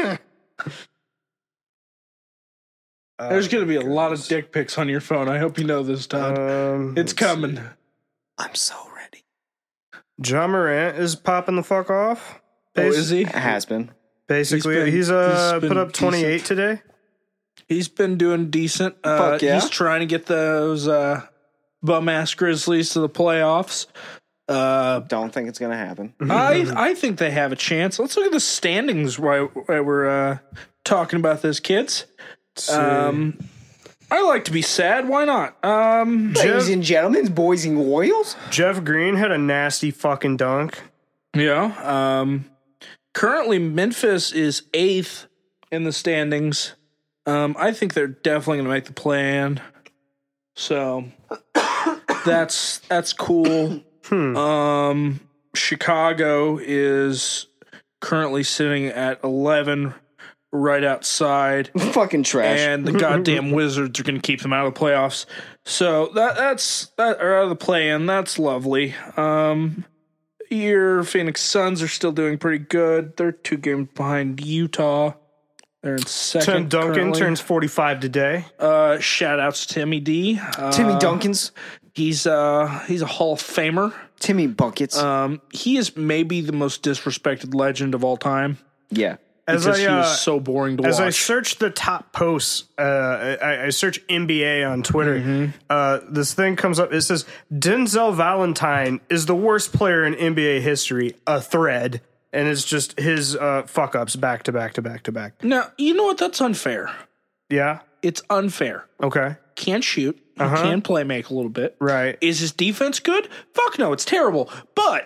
There's going to be a lot of dick pics on your phone. I hope you know this, Todd. Um, it's coming. I'm so ready. John Morant is popping the fuck off. Oh, Bas- is he? It has been. Basically, He's been- he's, uh he's been put up twenty-eight decent. today. He's been doing decent. Uh, Fuck yeah. He's trying to get those uh, bum-ass Grizzlies to the playoffs. Uh, Don't think it's gonna happen. I I think they have a chance. Let's look at the standings while, while we're uh, talking about this, kids. Um, I like to be sad. Why not? Um, Ladies and gentlemen, boys and girls. Jeff Green had a nasty fucking dunk. yeah. Um, currently, Memphis is eighth in the standings. Um, I think they're definitely going to make the play-in. So that's that's cool. Um, Chicago is currently sitting at eleven, right outside. Fucking trash. And the goddamn Wizards are going to keep them out of the playoffs. So that that's that or out of the play-in. That's lovely. Um, your Phoenix Suns are still doing pretty good. They're two games behind Utah. They're in second. Tim Duncan currently. turns forty-five today. Uh, shout outs to Timmy D. Uh, Timmy Dunkins. He's uh he's a Hall of Famer. Timmy Buckets. Um, he is maybe the most disrespected legend of all time yeah. As because I, he uh, was so boring to As I watch. search the top posts, uh, I, I search N B A on Twitter. Mm-hmm. Uh, this thing comes up. It says Denzel Valentine is the worst player in N B A history. A thread, and it's just his uh, fuck ups back to back to back to back. Now you know what? That's unfair. Yeah. It's unfair. Okay. Can't shoot. You Uh-huh. can play make a little bit. Right. Is his defense good? Fuck no, it's terrible. But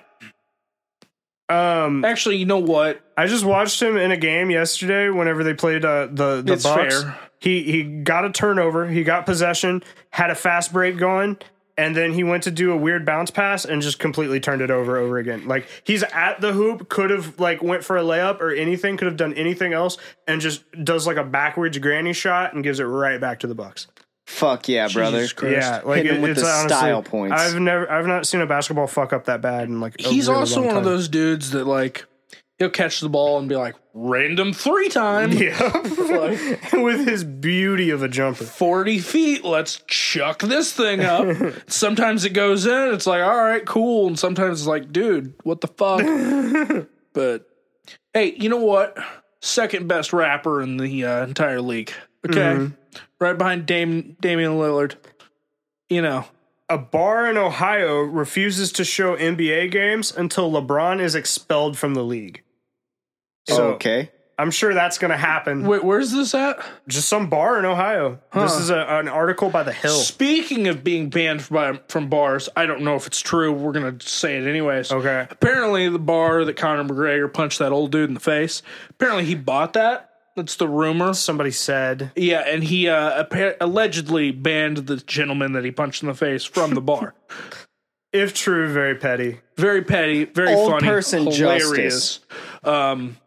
Um. actually, you know what? I just watched him in a game yesterday. Whenever they played uh, the the It's Bucks, fair. he he got a turnover. He got possession, had a fast break going, and then he went to do a weird bounce pass and just completely turned it over over again. Like he's at the hoop, could have like went for a layup or anything, could have done anything else, and just does like a backwards granny shot and gives it right back to the Bucks. Fuck yeah, brother. Jesus Christ. Yeah, like Hitting him it, with it's the honestly, style points. I've never, I've not seen a basketball fuck up that bad in like. A He's really also long one of time. those dudes that like he'll catch the ball and be like random three time. Yeah, Like, with his beauty of a jumper. forty feet, let's chuck this thing up. Sometimes it goes in, it's like, all right, cool. And sometimes it's like, dude, what the fuck? But hey, you know what? Second best rapper in the uh, entire league. Okay. Mm-hmm. Right behind Dame, Damian Lillard. You know. A bar in Ohio refuses to show N B A games until LeBron is expelled from the league. So okay. I'm sure that's going to happen. Wait, where's this at? Just some bar in Ohio. This is a, an article by The Hill. Speaking of being banned by, from bars, I don't know if it's true. We're going to say it anyways. Okay. Apparently, the bar that Conor McGregor punched that old dude in the face, apparently he bought that. That's the rumor. Somebody said. Yeah, and he uh, appa- allegedly banned the gentleman that he punched in the face from the bar. If true, very petty. Very petty, very Old funny, person hilarious. Um,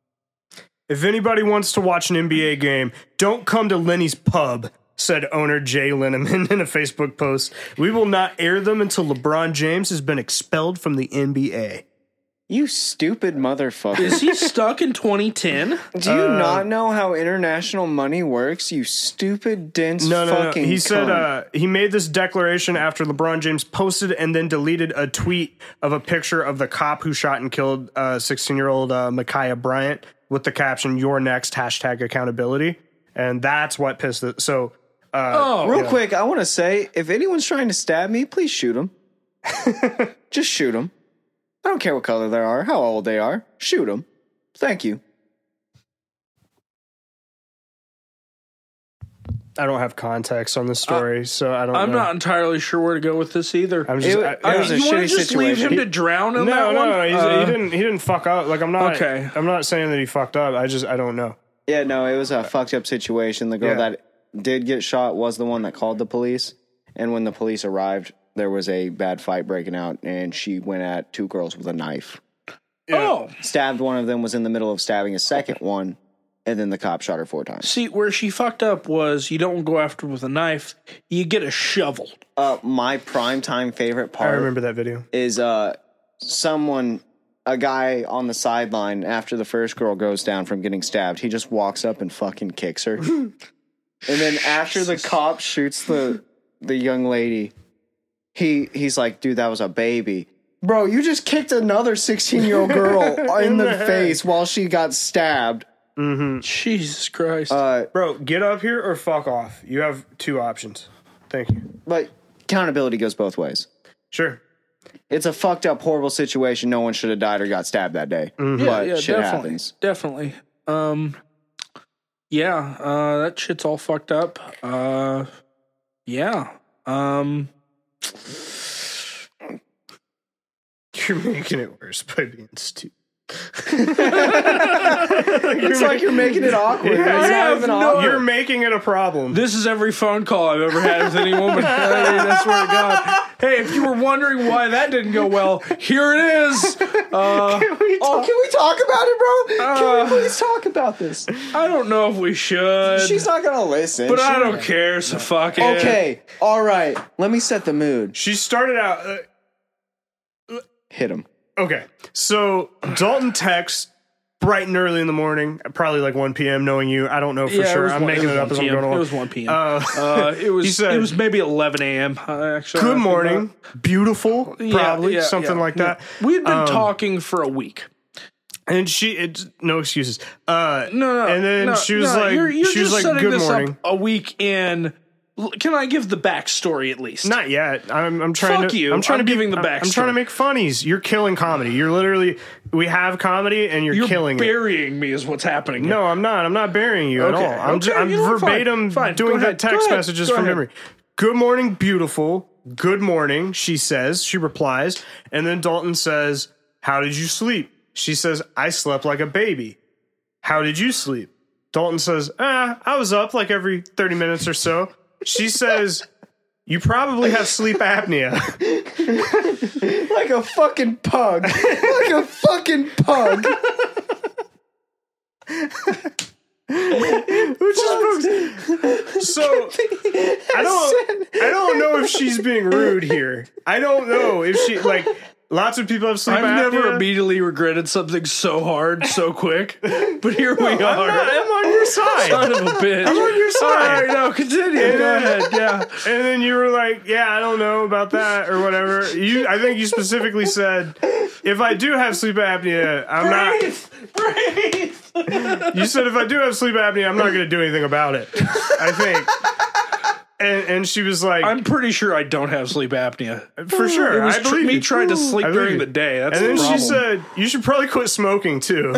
If anybody wants to watch an N B A game, don't come to Lenny's Pub, said owner Jay Linneman in a Facebook post. We will not air them until LeBron James has been expelled from the N B A. You stupid motherfucker. Is he stuck in twenty ten? Do you uh, not know how international money works? You stupid, dense no, no, fucking no. He cunt. said uh, he made this declaration after LeBron James posted and then deleted a tweet of a picture of the cop who shot and killed uh, sixteen-year-old uh, Ma'Khia Bryant with the caption, "You're next, hashtag accountability." And that's what pissed it. So, uh, oh, real yeah. quick, I want to say, if anyone's trying to stab me, please shoot them. Just shoot them. I don't care what color they are, how old they are. Shoot them. Thank you. I don't have context on the story, uh, so I don't I'm know. not entirely sure where to go with this either. I'm just, it, I, it was I, a you want shitty to just situation. leave him to drown in no, that no, one? No, he's, uh, he didn't. He didn't fuck up. Like I'm not. Okay. I'm not saying that he fucked up. I just I don't know. Yeah, no, it was a fucked up situation. The girl Yeah. that did get shot was the one that called the police, and when the police arrived, there was a bad fight breaking out, and she went at two girls with a knife. Yeah. Oh, Stabbed one of them, was in the middle of stabbing a second one, and then the cop shot her four times. see, where she fucked up was you don't go after with a knife, you get a shovel. Uh, my primetime favorite I part remember that video. is uh, someone, a guy on the sideline after the first girl goes down from getting stabbed, he just walks up and fucking kicks her. And then after the cop shoots the the young lady, he he's like, dude, that was a baby. Bro, you just kicked another sixteen-year-old girl in the face while she got stabbed. Mm-hmm. Jesus Christ. Uh, Bro, get up here or fuck off. You have two options. Thank you. but accountability goes both ways. Sure. It's a fucked up, horrible situation. No one should have died or got stabbed that day. Mm-hmm. yeah, But yeah, shit definitely. happens. Definitely. Um, yeah, uh, that shit's all fucked up. Uh, yeah. Um, You're making it worse by being stupid. It's like you're making it awkward. Yeah, It's I not have even no- awkward. You're making it a problem. this is every phone call I've ever had with any woman. I mean, I swear to God. Hey, if you were wondering why that didn't go well, here it is. Uh, Oh, can we talk about it, bro? Uh, Can we please talk about this? I don't know if we should. She's not gonna listen. but She- I don't care, so fuck it. Okay, all right. Let me set the mood. She started out. Uh, Hit him. okay, so Dalton texts bright and early in the morning, probably like one p.m. Knowing you, I don't know for Yeah, sure. was I'm one- making was it up one as I'm p m. going along. It was one p.m. Uh, Uh, it was He said- it was maybe eleven a.m. Uh, actually, Good I think morning, beautiful, about- probably Yeah, yeah, something yeah, like yeah. that. We'd been Um, talking for a week. And she, it's no excuses. Uh, No, no. And then no, she was no, like, you're, you're she was just like, setting good this morning. up a week in. L- Can I give the backstory at least? Not yet. I'm, I'm trying Fuck to. you. I'm trying I'm to be- giving the I'm- I'm trying to backstory. make funnies. You're killing comedy. You're literally. We have comedy, and you're, You're killing it. burying me, is what's happening. here. No, I'm not. I'm not burying you Okay, at all. I'm, ju- okay, I'm you know what, fine, verbatim fine. Go doing the ahead, go text ahead, messages go from ahead. memory. Good morning, beautiful. Good morning, she says. She replies. And then Dalton says, how did you sleep? She says, I slept like a baby. How did you sleep? Dalton says, ah, I was up like every thirty minutes or so. She says, you probably have sleep apnea. Like a fucking pug. Like a fucking pug. Which is so I don't I don't know if she's being rude here. I don't know if she like lots of people have sleep I've apnea. never immediately regretted something so hard, so quick. But here we I'm, are. not, I'm on your side. Son of a bitch. I'm on your side. All right, no, continue. Go ahead. Yeah. And then you were like, yeah, I don't know about that or whatever. You I think you specifically said, if I do have sleep apnea, I'm Breathe. Breathe. not you said if I do have sleep apnea, I'm not gonna do anything about it. I think. And and she was like, I'm pretty sure I don't have sleep apnea. for sure. It was I tr- believe me you. trying to sleep I believe during you. the day. That's And the then problem. she said, you should probably quit smoking too.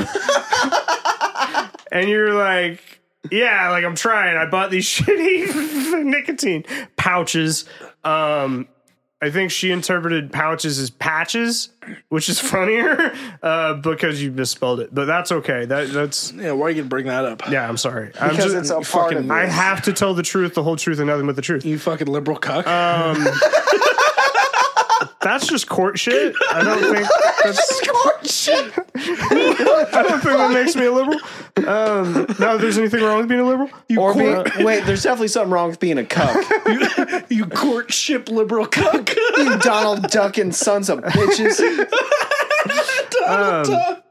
And you're like, yeah, like I'm trying. I bought these shitty nicotine pouches. Um, I think she interpreted pouches as patches, which is funnier uh, because you misspelled it. But that's okay. That that's Yeah, why are you gonna bring that up? yeah. I'm sorry. I'm Because just, it's a you part fucking- of I this. have to tell the truth, the whole truth, and nothing but the truth. You fucking liberal cuck. Um, that's just court shit. I don't think that's Court shit. I don't think that makes me a liberal. Um, now, if there's anything wrong with being a liberal, you, Or court, being, wait, there's definitely something wrong with being a cuck. you courtship liberal cuck. You Donald Duck and sons of bitches. Um,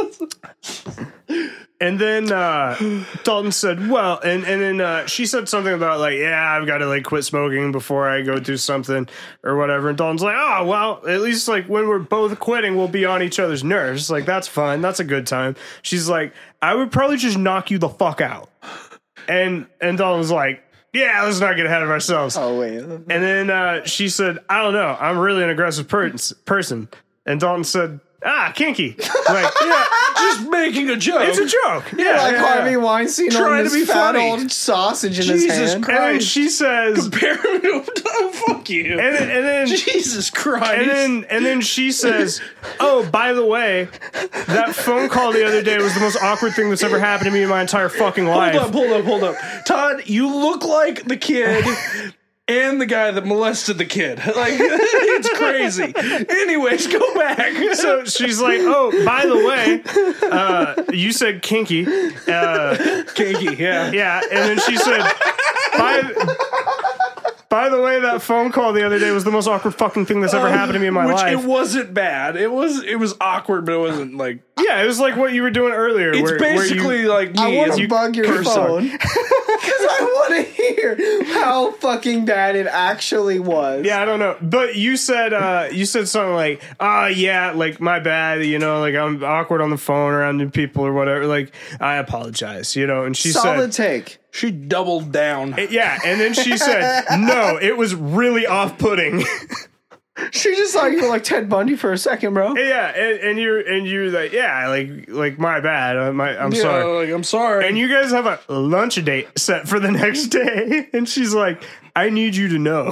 and then uh, Dalton said, well, and, and then uh, she said something about like, yeah, I've got to like quit smoking before I go do something or whatever. And Dalton's like, oh, well, at least like when we're both quitting, we'll be on each other's nerves. Like, that's fun. That's a good time. She's like, I would probably just knock you the fuck out. And, and Dalton's like, yeah, let's not get ahead of ourselves. Oh, wait. And then uh, she said, I don't know. I'm really an aggressive per- person. And Dalton said, ah, kinky. Like, Yeah, just making a joke. it's a joke. Yeah. Like yeah. Harvey Weinstein Trying on to this be fat funny. old sausage in Jesus his hand. Christ. And then she says, Compare me to oh, fuck you. and then, and then, Jesus Christ. and then, and then she says, oh, by the way, that phone call the other day was the most awkward thing that's ever happened to me in my entire fucking life. Hold up, hold up, hold up. Todd, you look like the kid and the guy that molested the kid. Like, it's crazy. Anyways, go back. So she's like, oh, by the way, uh, you said kinky. Uh, Kinky, yeah. yeah. And then she said, by, by the way, that phone call the other day was the most awkward fucking thing that's ever happened to me in my Which life. it wasn't bad. It was it was awkward, but it wasn't like. Yeah, it was like what you were doing earlier. It's where, where basically you, like me. I want as to you bug your curse phone on. because I want to hear how fucking bad it actually was. Yeah, I don't know, but you said uh, you said something like, "Ah, yeah, like my bad, you know, like I'm awkward on the phone around new people or whatever. Like I apologize, you know." And she Solid said, take. She doubled down. "Yeah," and then she said, "No, it was really off-putting." She just thought you were like Ted Bundy for a second, bro. Yeah, and, and you're and you're like, yeah, like like my bad, uh, my I'm Yeah, sorry. like I'm sorry. And you guys have a lunch date set for the next day, and she's like, I need you to know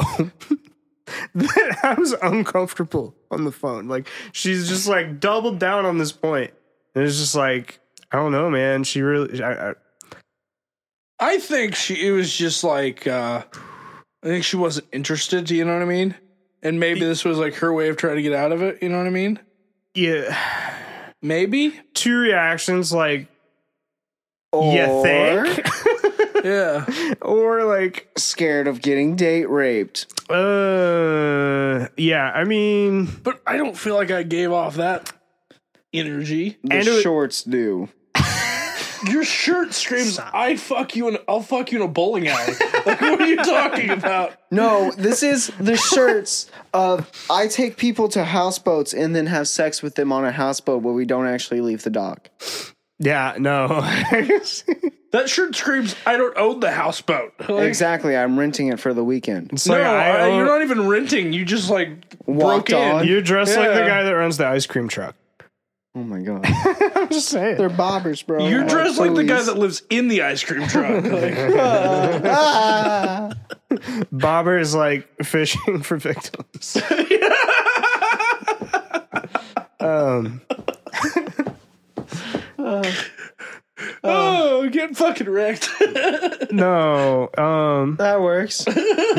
that I was uncomfortable on the phone. Like she's just like doubled down on this point, and it's just like I don't know, man. She really, I, I, I think she. It was just like. uh I think she wasn't interested. You know what I mean? And maybe this was like her way of trying to get out of it. You know what I mean? yeah. Maybe. Two reactions, like Or you think, Yeah. or like scared of getting date raped. uh, yeah. I mean. But I don't feel like I gave off that energy. The And it- shorts do. Your shirt screams, "I fuck you in. I'll fuck you in a bowling alley." Like, what are you talking about? No, this is the shirts of I take people to houseboats and then have sex with them on a houseboat where we don't actually leave the dock. Yeah, no. That shirt screams, "I don't own the houseboat." Like, Exactly, I'm renting it for the weekend. It's No, like, I I- own- you're not even renting. You just like Walked broke in. on. You're dressed like the Yeah. guy that runs the ice cream truck. Oh my god. I'm just saying. They're bobbers, bro. You're dressed like the guy please. that lives in the ice cream truck. Like, Ah. Bobber is like fishing for victims. um, oh, get fucking wrecked. no. Um, That works.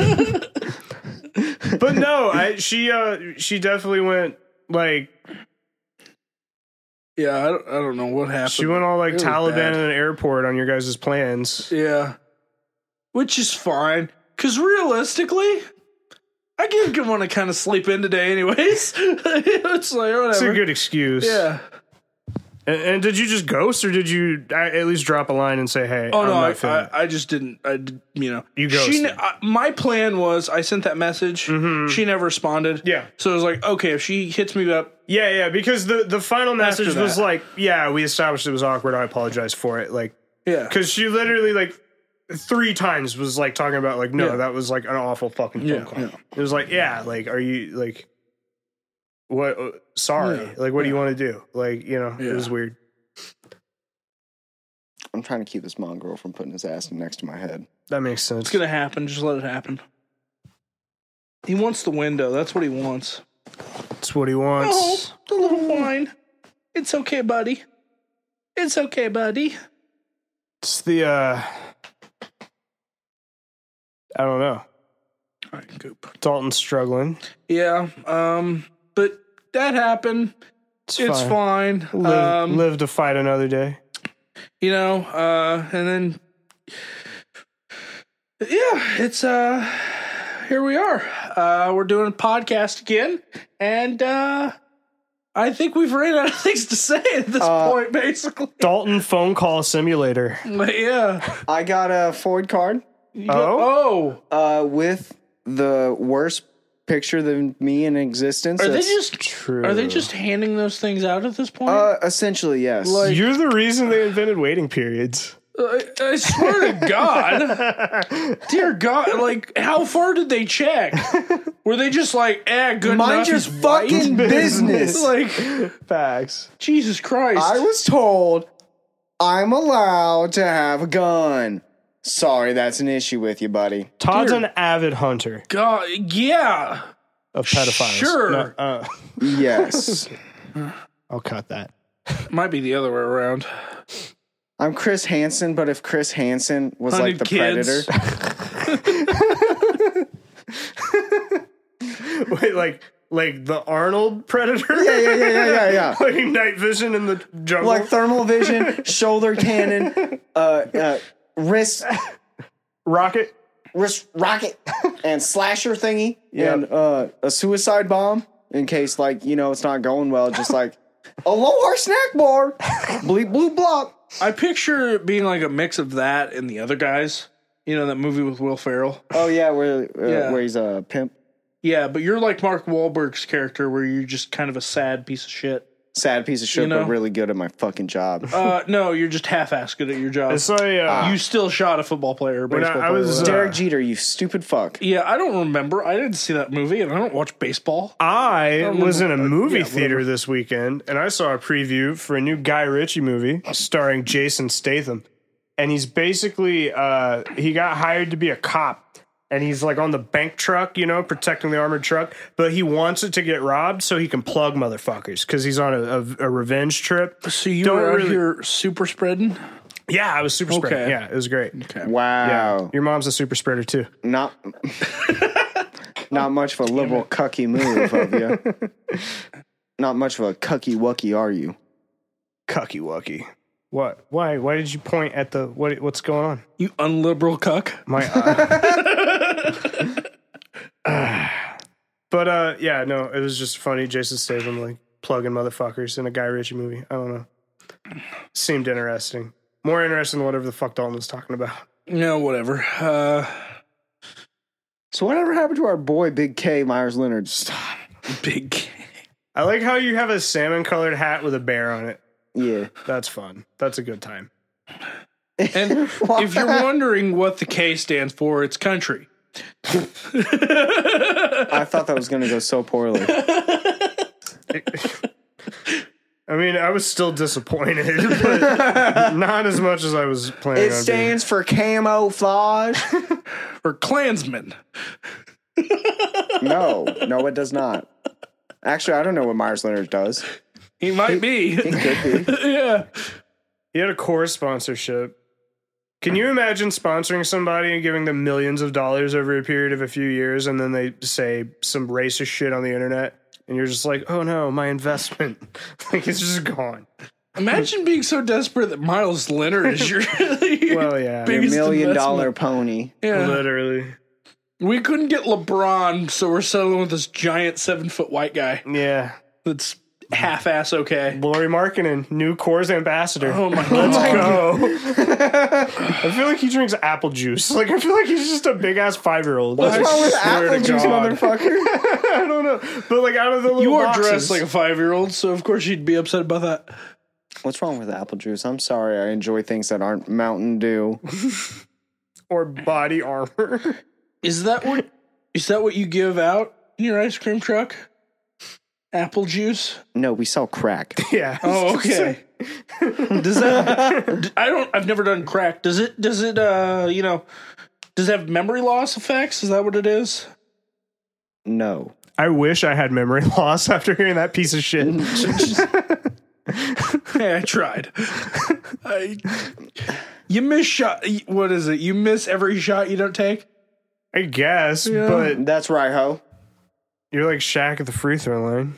but no, I she uh she definitely went like Yeah, I don't, I don't know what happened. she went all like It was Taliban bad. in an airport on your guys' plans. Yeah. Which is fine. Because realistically, I did want to kind of sleep in today anyways. It's like, whatever. It's a good excuse. Yeah. And, and did you just ghost, or did you uh, at least drop a line and say, "Hey, Oh, I'm no, not I, feeling I, I just didn't, I, did- you know. You She, ghosted. ne- I, my plan was I sent that message. She never responded. Yeah. So it was like, okay, if she hits me up, Yeah, yeah, because the, the final message After was that. like, yeah, we established it was awkward. I apologize for it. Like, yeah. because she literally, like, three times was, like, talking about, like, no, Yeah. that was, like, an awful fucking phone Yeah, call. yeah. It was like, yeah, like, are you, like, what, uh, sorry. Yeah, Like, what do you yeah. want to do? Like, you know, Yeah. it was weird. I'm trying to keep this mongrel from putting his ass next to my head. That makes sense. It's going to happen. Just let it happen. He wants the window. That's what he wants. That's what he wants. Oh, the little wine. It's okay, buddy. It's okay, buddy. It's the, uh, I don't know. All right, goop. Dalton's struggling. Yeah, um, but that happened. It's, It's fine. fine. Live, Um, live to fight another day. you know, uh, and then, yeah, it's, uh, here we are. Uh, we're doing a podcast again, and, uh, I think we've ran out of things to say at this Uh, point, basically. Dalton phone call simulator. But yeah. I got a Ford card Oh. uh, with the worst picture than me in existence. Are they It's- just True. Are they just handing those things out at this point? Uh, essentially, yes. Like- You're the reason they invented waiting periods. I, I swear to God. Dear God, like, how far did they check? Were they just like, eh, good Mind enough? your he's white? fucking business. Like, Facts. Jesus Christ. I was told I'm allowed to have a gun. Sorry, that's an issue with you, buddy. Todd's Dear- an avid hunter God, yeah. of pedophiles. Sure. No, uh, Yes. I'll cut that. Might be the other way around. I'm Chris Hansen, but if Chris Hansen was Hunted like the kids. Predator. Wait, like like the Arnold Predator? Yeah, yeah, yeah, yeah, yeah, yeah. Like night vision in the jungle. Like thermal vision, shoulder cannon, uh, uh, wrist, Rocket. wrist rocket, and slasher thingy, Yep. and uh, a suicide bomb in case, like, you know, it's not going well. Just like a lower snack bar, bleep, bloop, blop. I picture it being like a mix of that and the other guys. You know, that movie with Will Ferrell? Oh yeah, where uh, Yeah. where he's a pimp. Yeah, but you're like Mark Wahlberg's character where you're just kind of a sad piece of shit. Sad piece of shit, You know? but really good at my fucking job. Uh, no, you're just half-ass good at your job. I saw a, uh, You still shot a football player, or When I- baseball I player. was, whatever. uh, Derek Jeter, you stupid fuck. yeah, I don't remember. I didn't see that movie, and I don't watch baseball. I don't was in a remember- movie yeah, theater whatever. this weekend, and I saw a preview for a new Guy Ritchie movie starring Jason Statham. And he's basically, uh, he got hired to be a cop. And he's like on the bank truck, you know, protecting the armored truck. But he wants it to get robbed so he can plug motherfuckers because he's on a, a, a revenge trip. So you Don't were out really- here super spreading? Yeah, I was super spreader. Okay. Yeah, it was great. Okay. Wow. Yeah, your mom's a super spreader too. Not not much of a liberal cucky move of you. Not much of a cucky wucky, are you? Cucky wucky. What? Why? Why did you point at the what? What's going on? You unliberal cuck. My eye. But uh, yeah, no, it was just funny. Jason Statham like plugging motherfuckers in a Guy Ritchie movie. I don't know. Seemed interesting. More interesting than whatever the fuck Dalton was talking about. No, whatever. Uh, So whatever happened to our boy Big K Myers Leonard? big. I like how you have a salmon colored hat with a bear on it. Yeah. That's fun. That's a good time. And if you're wondering what the K stands for, it's country. I thought that was going to go so poorly. I mean, I was still disappointed, but not as much as I was planning It on stands for camouflage. Or Klansman. No, no, it does not. Actually, I don't know what Myers Leonard does. He might be. He could be. Yeah. He had a core sponsorship. Can you imagine sponsoring somebody and giving them millions of dollars over a period of a few years, and then they say some racist shit on the internet, and you're just like, oh no, my investment. Like, it's just gone. Imagine being so desperate that Miles Leonard is your, your Well, yeah. Your biggest million investment. dollar pony. Yeah. Literally. We couldn't get LeBron, so we're settling with this giant seven foot white guy Yeah. that's half ass okay. Lori Markkinen, new Coors ambassador. Oh my Let's god. go. I feel like he drinks apple juice. Like, I feel like he's just a big ass five year old. What's I wrong with swear apple to juice, God. motherfucker? I don't know. But like out of the little You are boxes. dressed like a five year old, so of course you'd be upset about that. What's wrong with apple juice? I'm sorry. I enjoy things that aren't Mountain Dew. or body armor. Is that what is that what you give out in your ice cream truck? Apple juice? No, we sell crack. Yeah. Oh, okay. Does that I don't I've never done crack. Does it does it uh, you know, does it have memory loss effects? Is that what it is? No. I wish I had memory loss after hearing that piece of shit. Hey, I tried. I, you miss shot. What is it? You miss every shot you don't take? I guess, Yeah. but That's right, ho. you're like Shaq at the free throw line.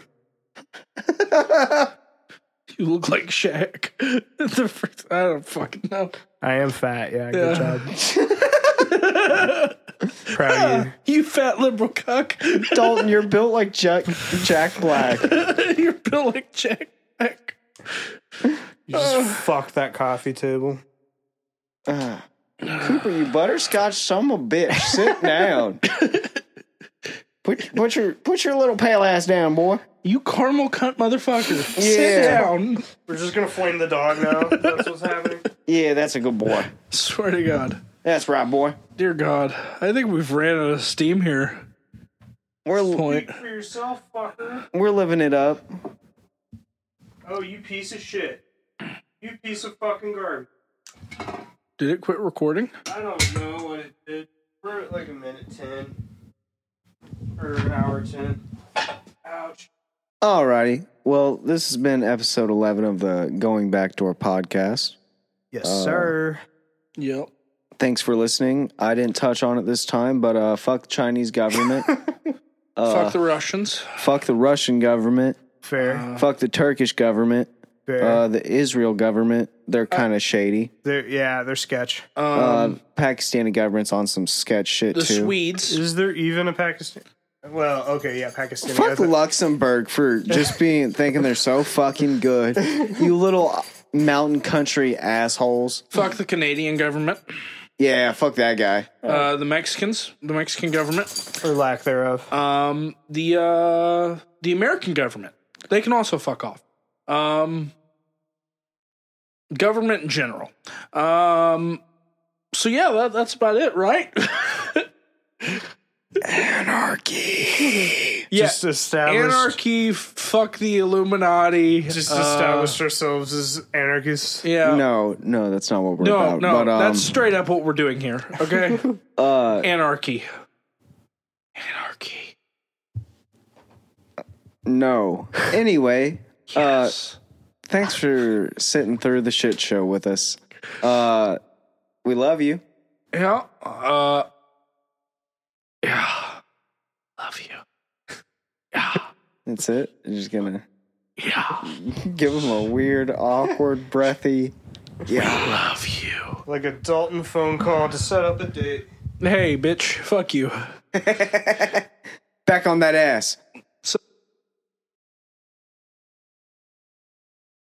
You look like Shaq. The first, I don't fucking know. I am fat. Yeah, good Yeah. job. Proud of you. You fat liberal cuck. Dalton, you're built like Jack, Jack Black. You're built like Jack Black. You just fucked that coffee table. Uh, Cooper, you butterscotch son of a bitch. Sit down. Put put your put your little pale ass down, boy. You caramel cunt motherfucker. Yeah. Sit down. We're just gonna flame the dog now. That's what's happening. Yeah, that's a good boy. Swear to God. That's right, boy. Dear God. I think we've ran out of steam here. We're Point. Speak for yourself, fucker. we're living it up. Oh, you piece of shit. You piece of fucking garbage. Did it quit recording? I don't know what it did. We're at like a minute ten. Or an hour ten. Ouch. Alrighty. Well, this has been episode eleven of the Going Backdoor podcast. Yes, sir. Yep. Thanks for listening. I didn't touch on it this time, but uh, fuck the Chinese government. uh, Fuck the Russians. fuck the Russian government. Fair. Fuck the Turkish government. Fair. Uh, the Israel government. They're kind of shady. They're, yeah, they're sketch. Um, Uh, Pakistani government's on some sketch shit the too. Swedes. Is there even a Pakistan? Well, okay, yeah, Pakistan. Fuck Luxembourg for just being thinking they're so fucking good. You little mountain country assholes. Fuck the Canadian government. Yeah, fuck that guy. Uh, the Mexicans. The Mexican government. Or lack thereof. Um, the uh, the American government. They can also fuck off. Um, government in general. Um, so yeah, that, that's about it, right? Anarchy. Yeah, Just established. anarchy. Fuck the Illuminati. Just uh, established ourselves as anarchists. Yeah. No, no, that's not what we're No, about. no, but, um, that's straight up what we're doing here. Okay, uh, anarchy. Anarchy. no. Anyway, Yes. uh, thanks for sitting through the shit show with us. Uh, we love you. yeah. Uh. Yeah. Love you. Yeah. That's it. You're just gonna Yeah. give him a weird, awkward, breathy. Yeah. Love you. Like a Dalton phone call to set up a date. Hey, bitch. Fuck you. Back on that ass.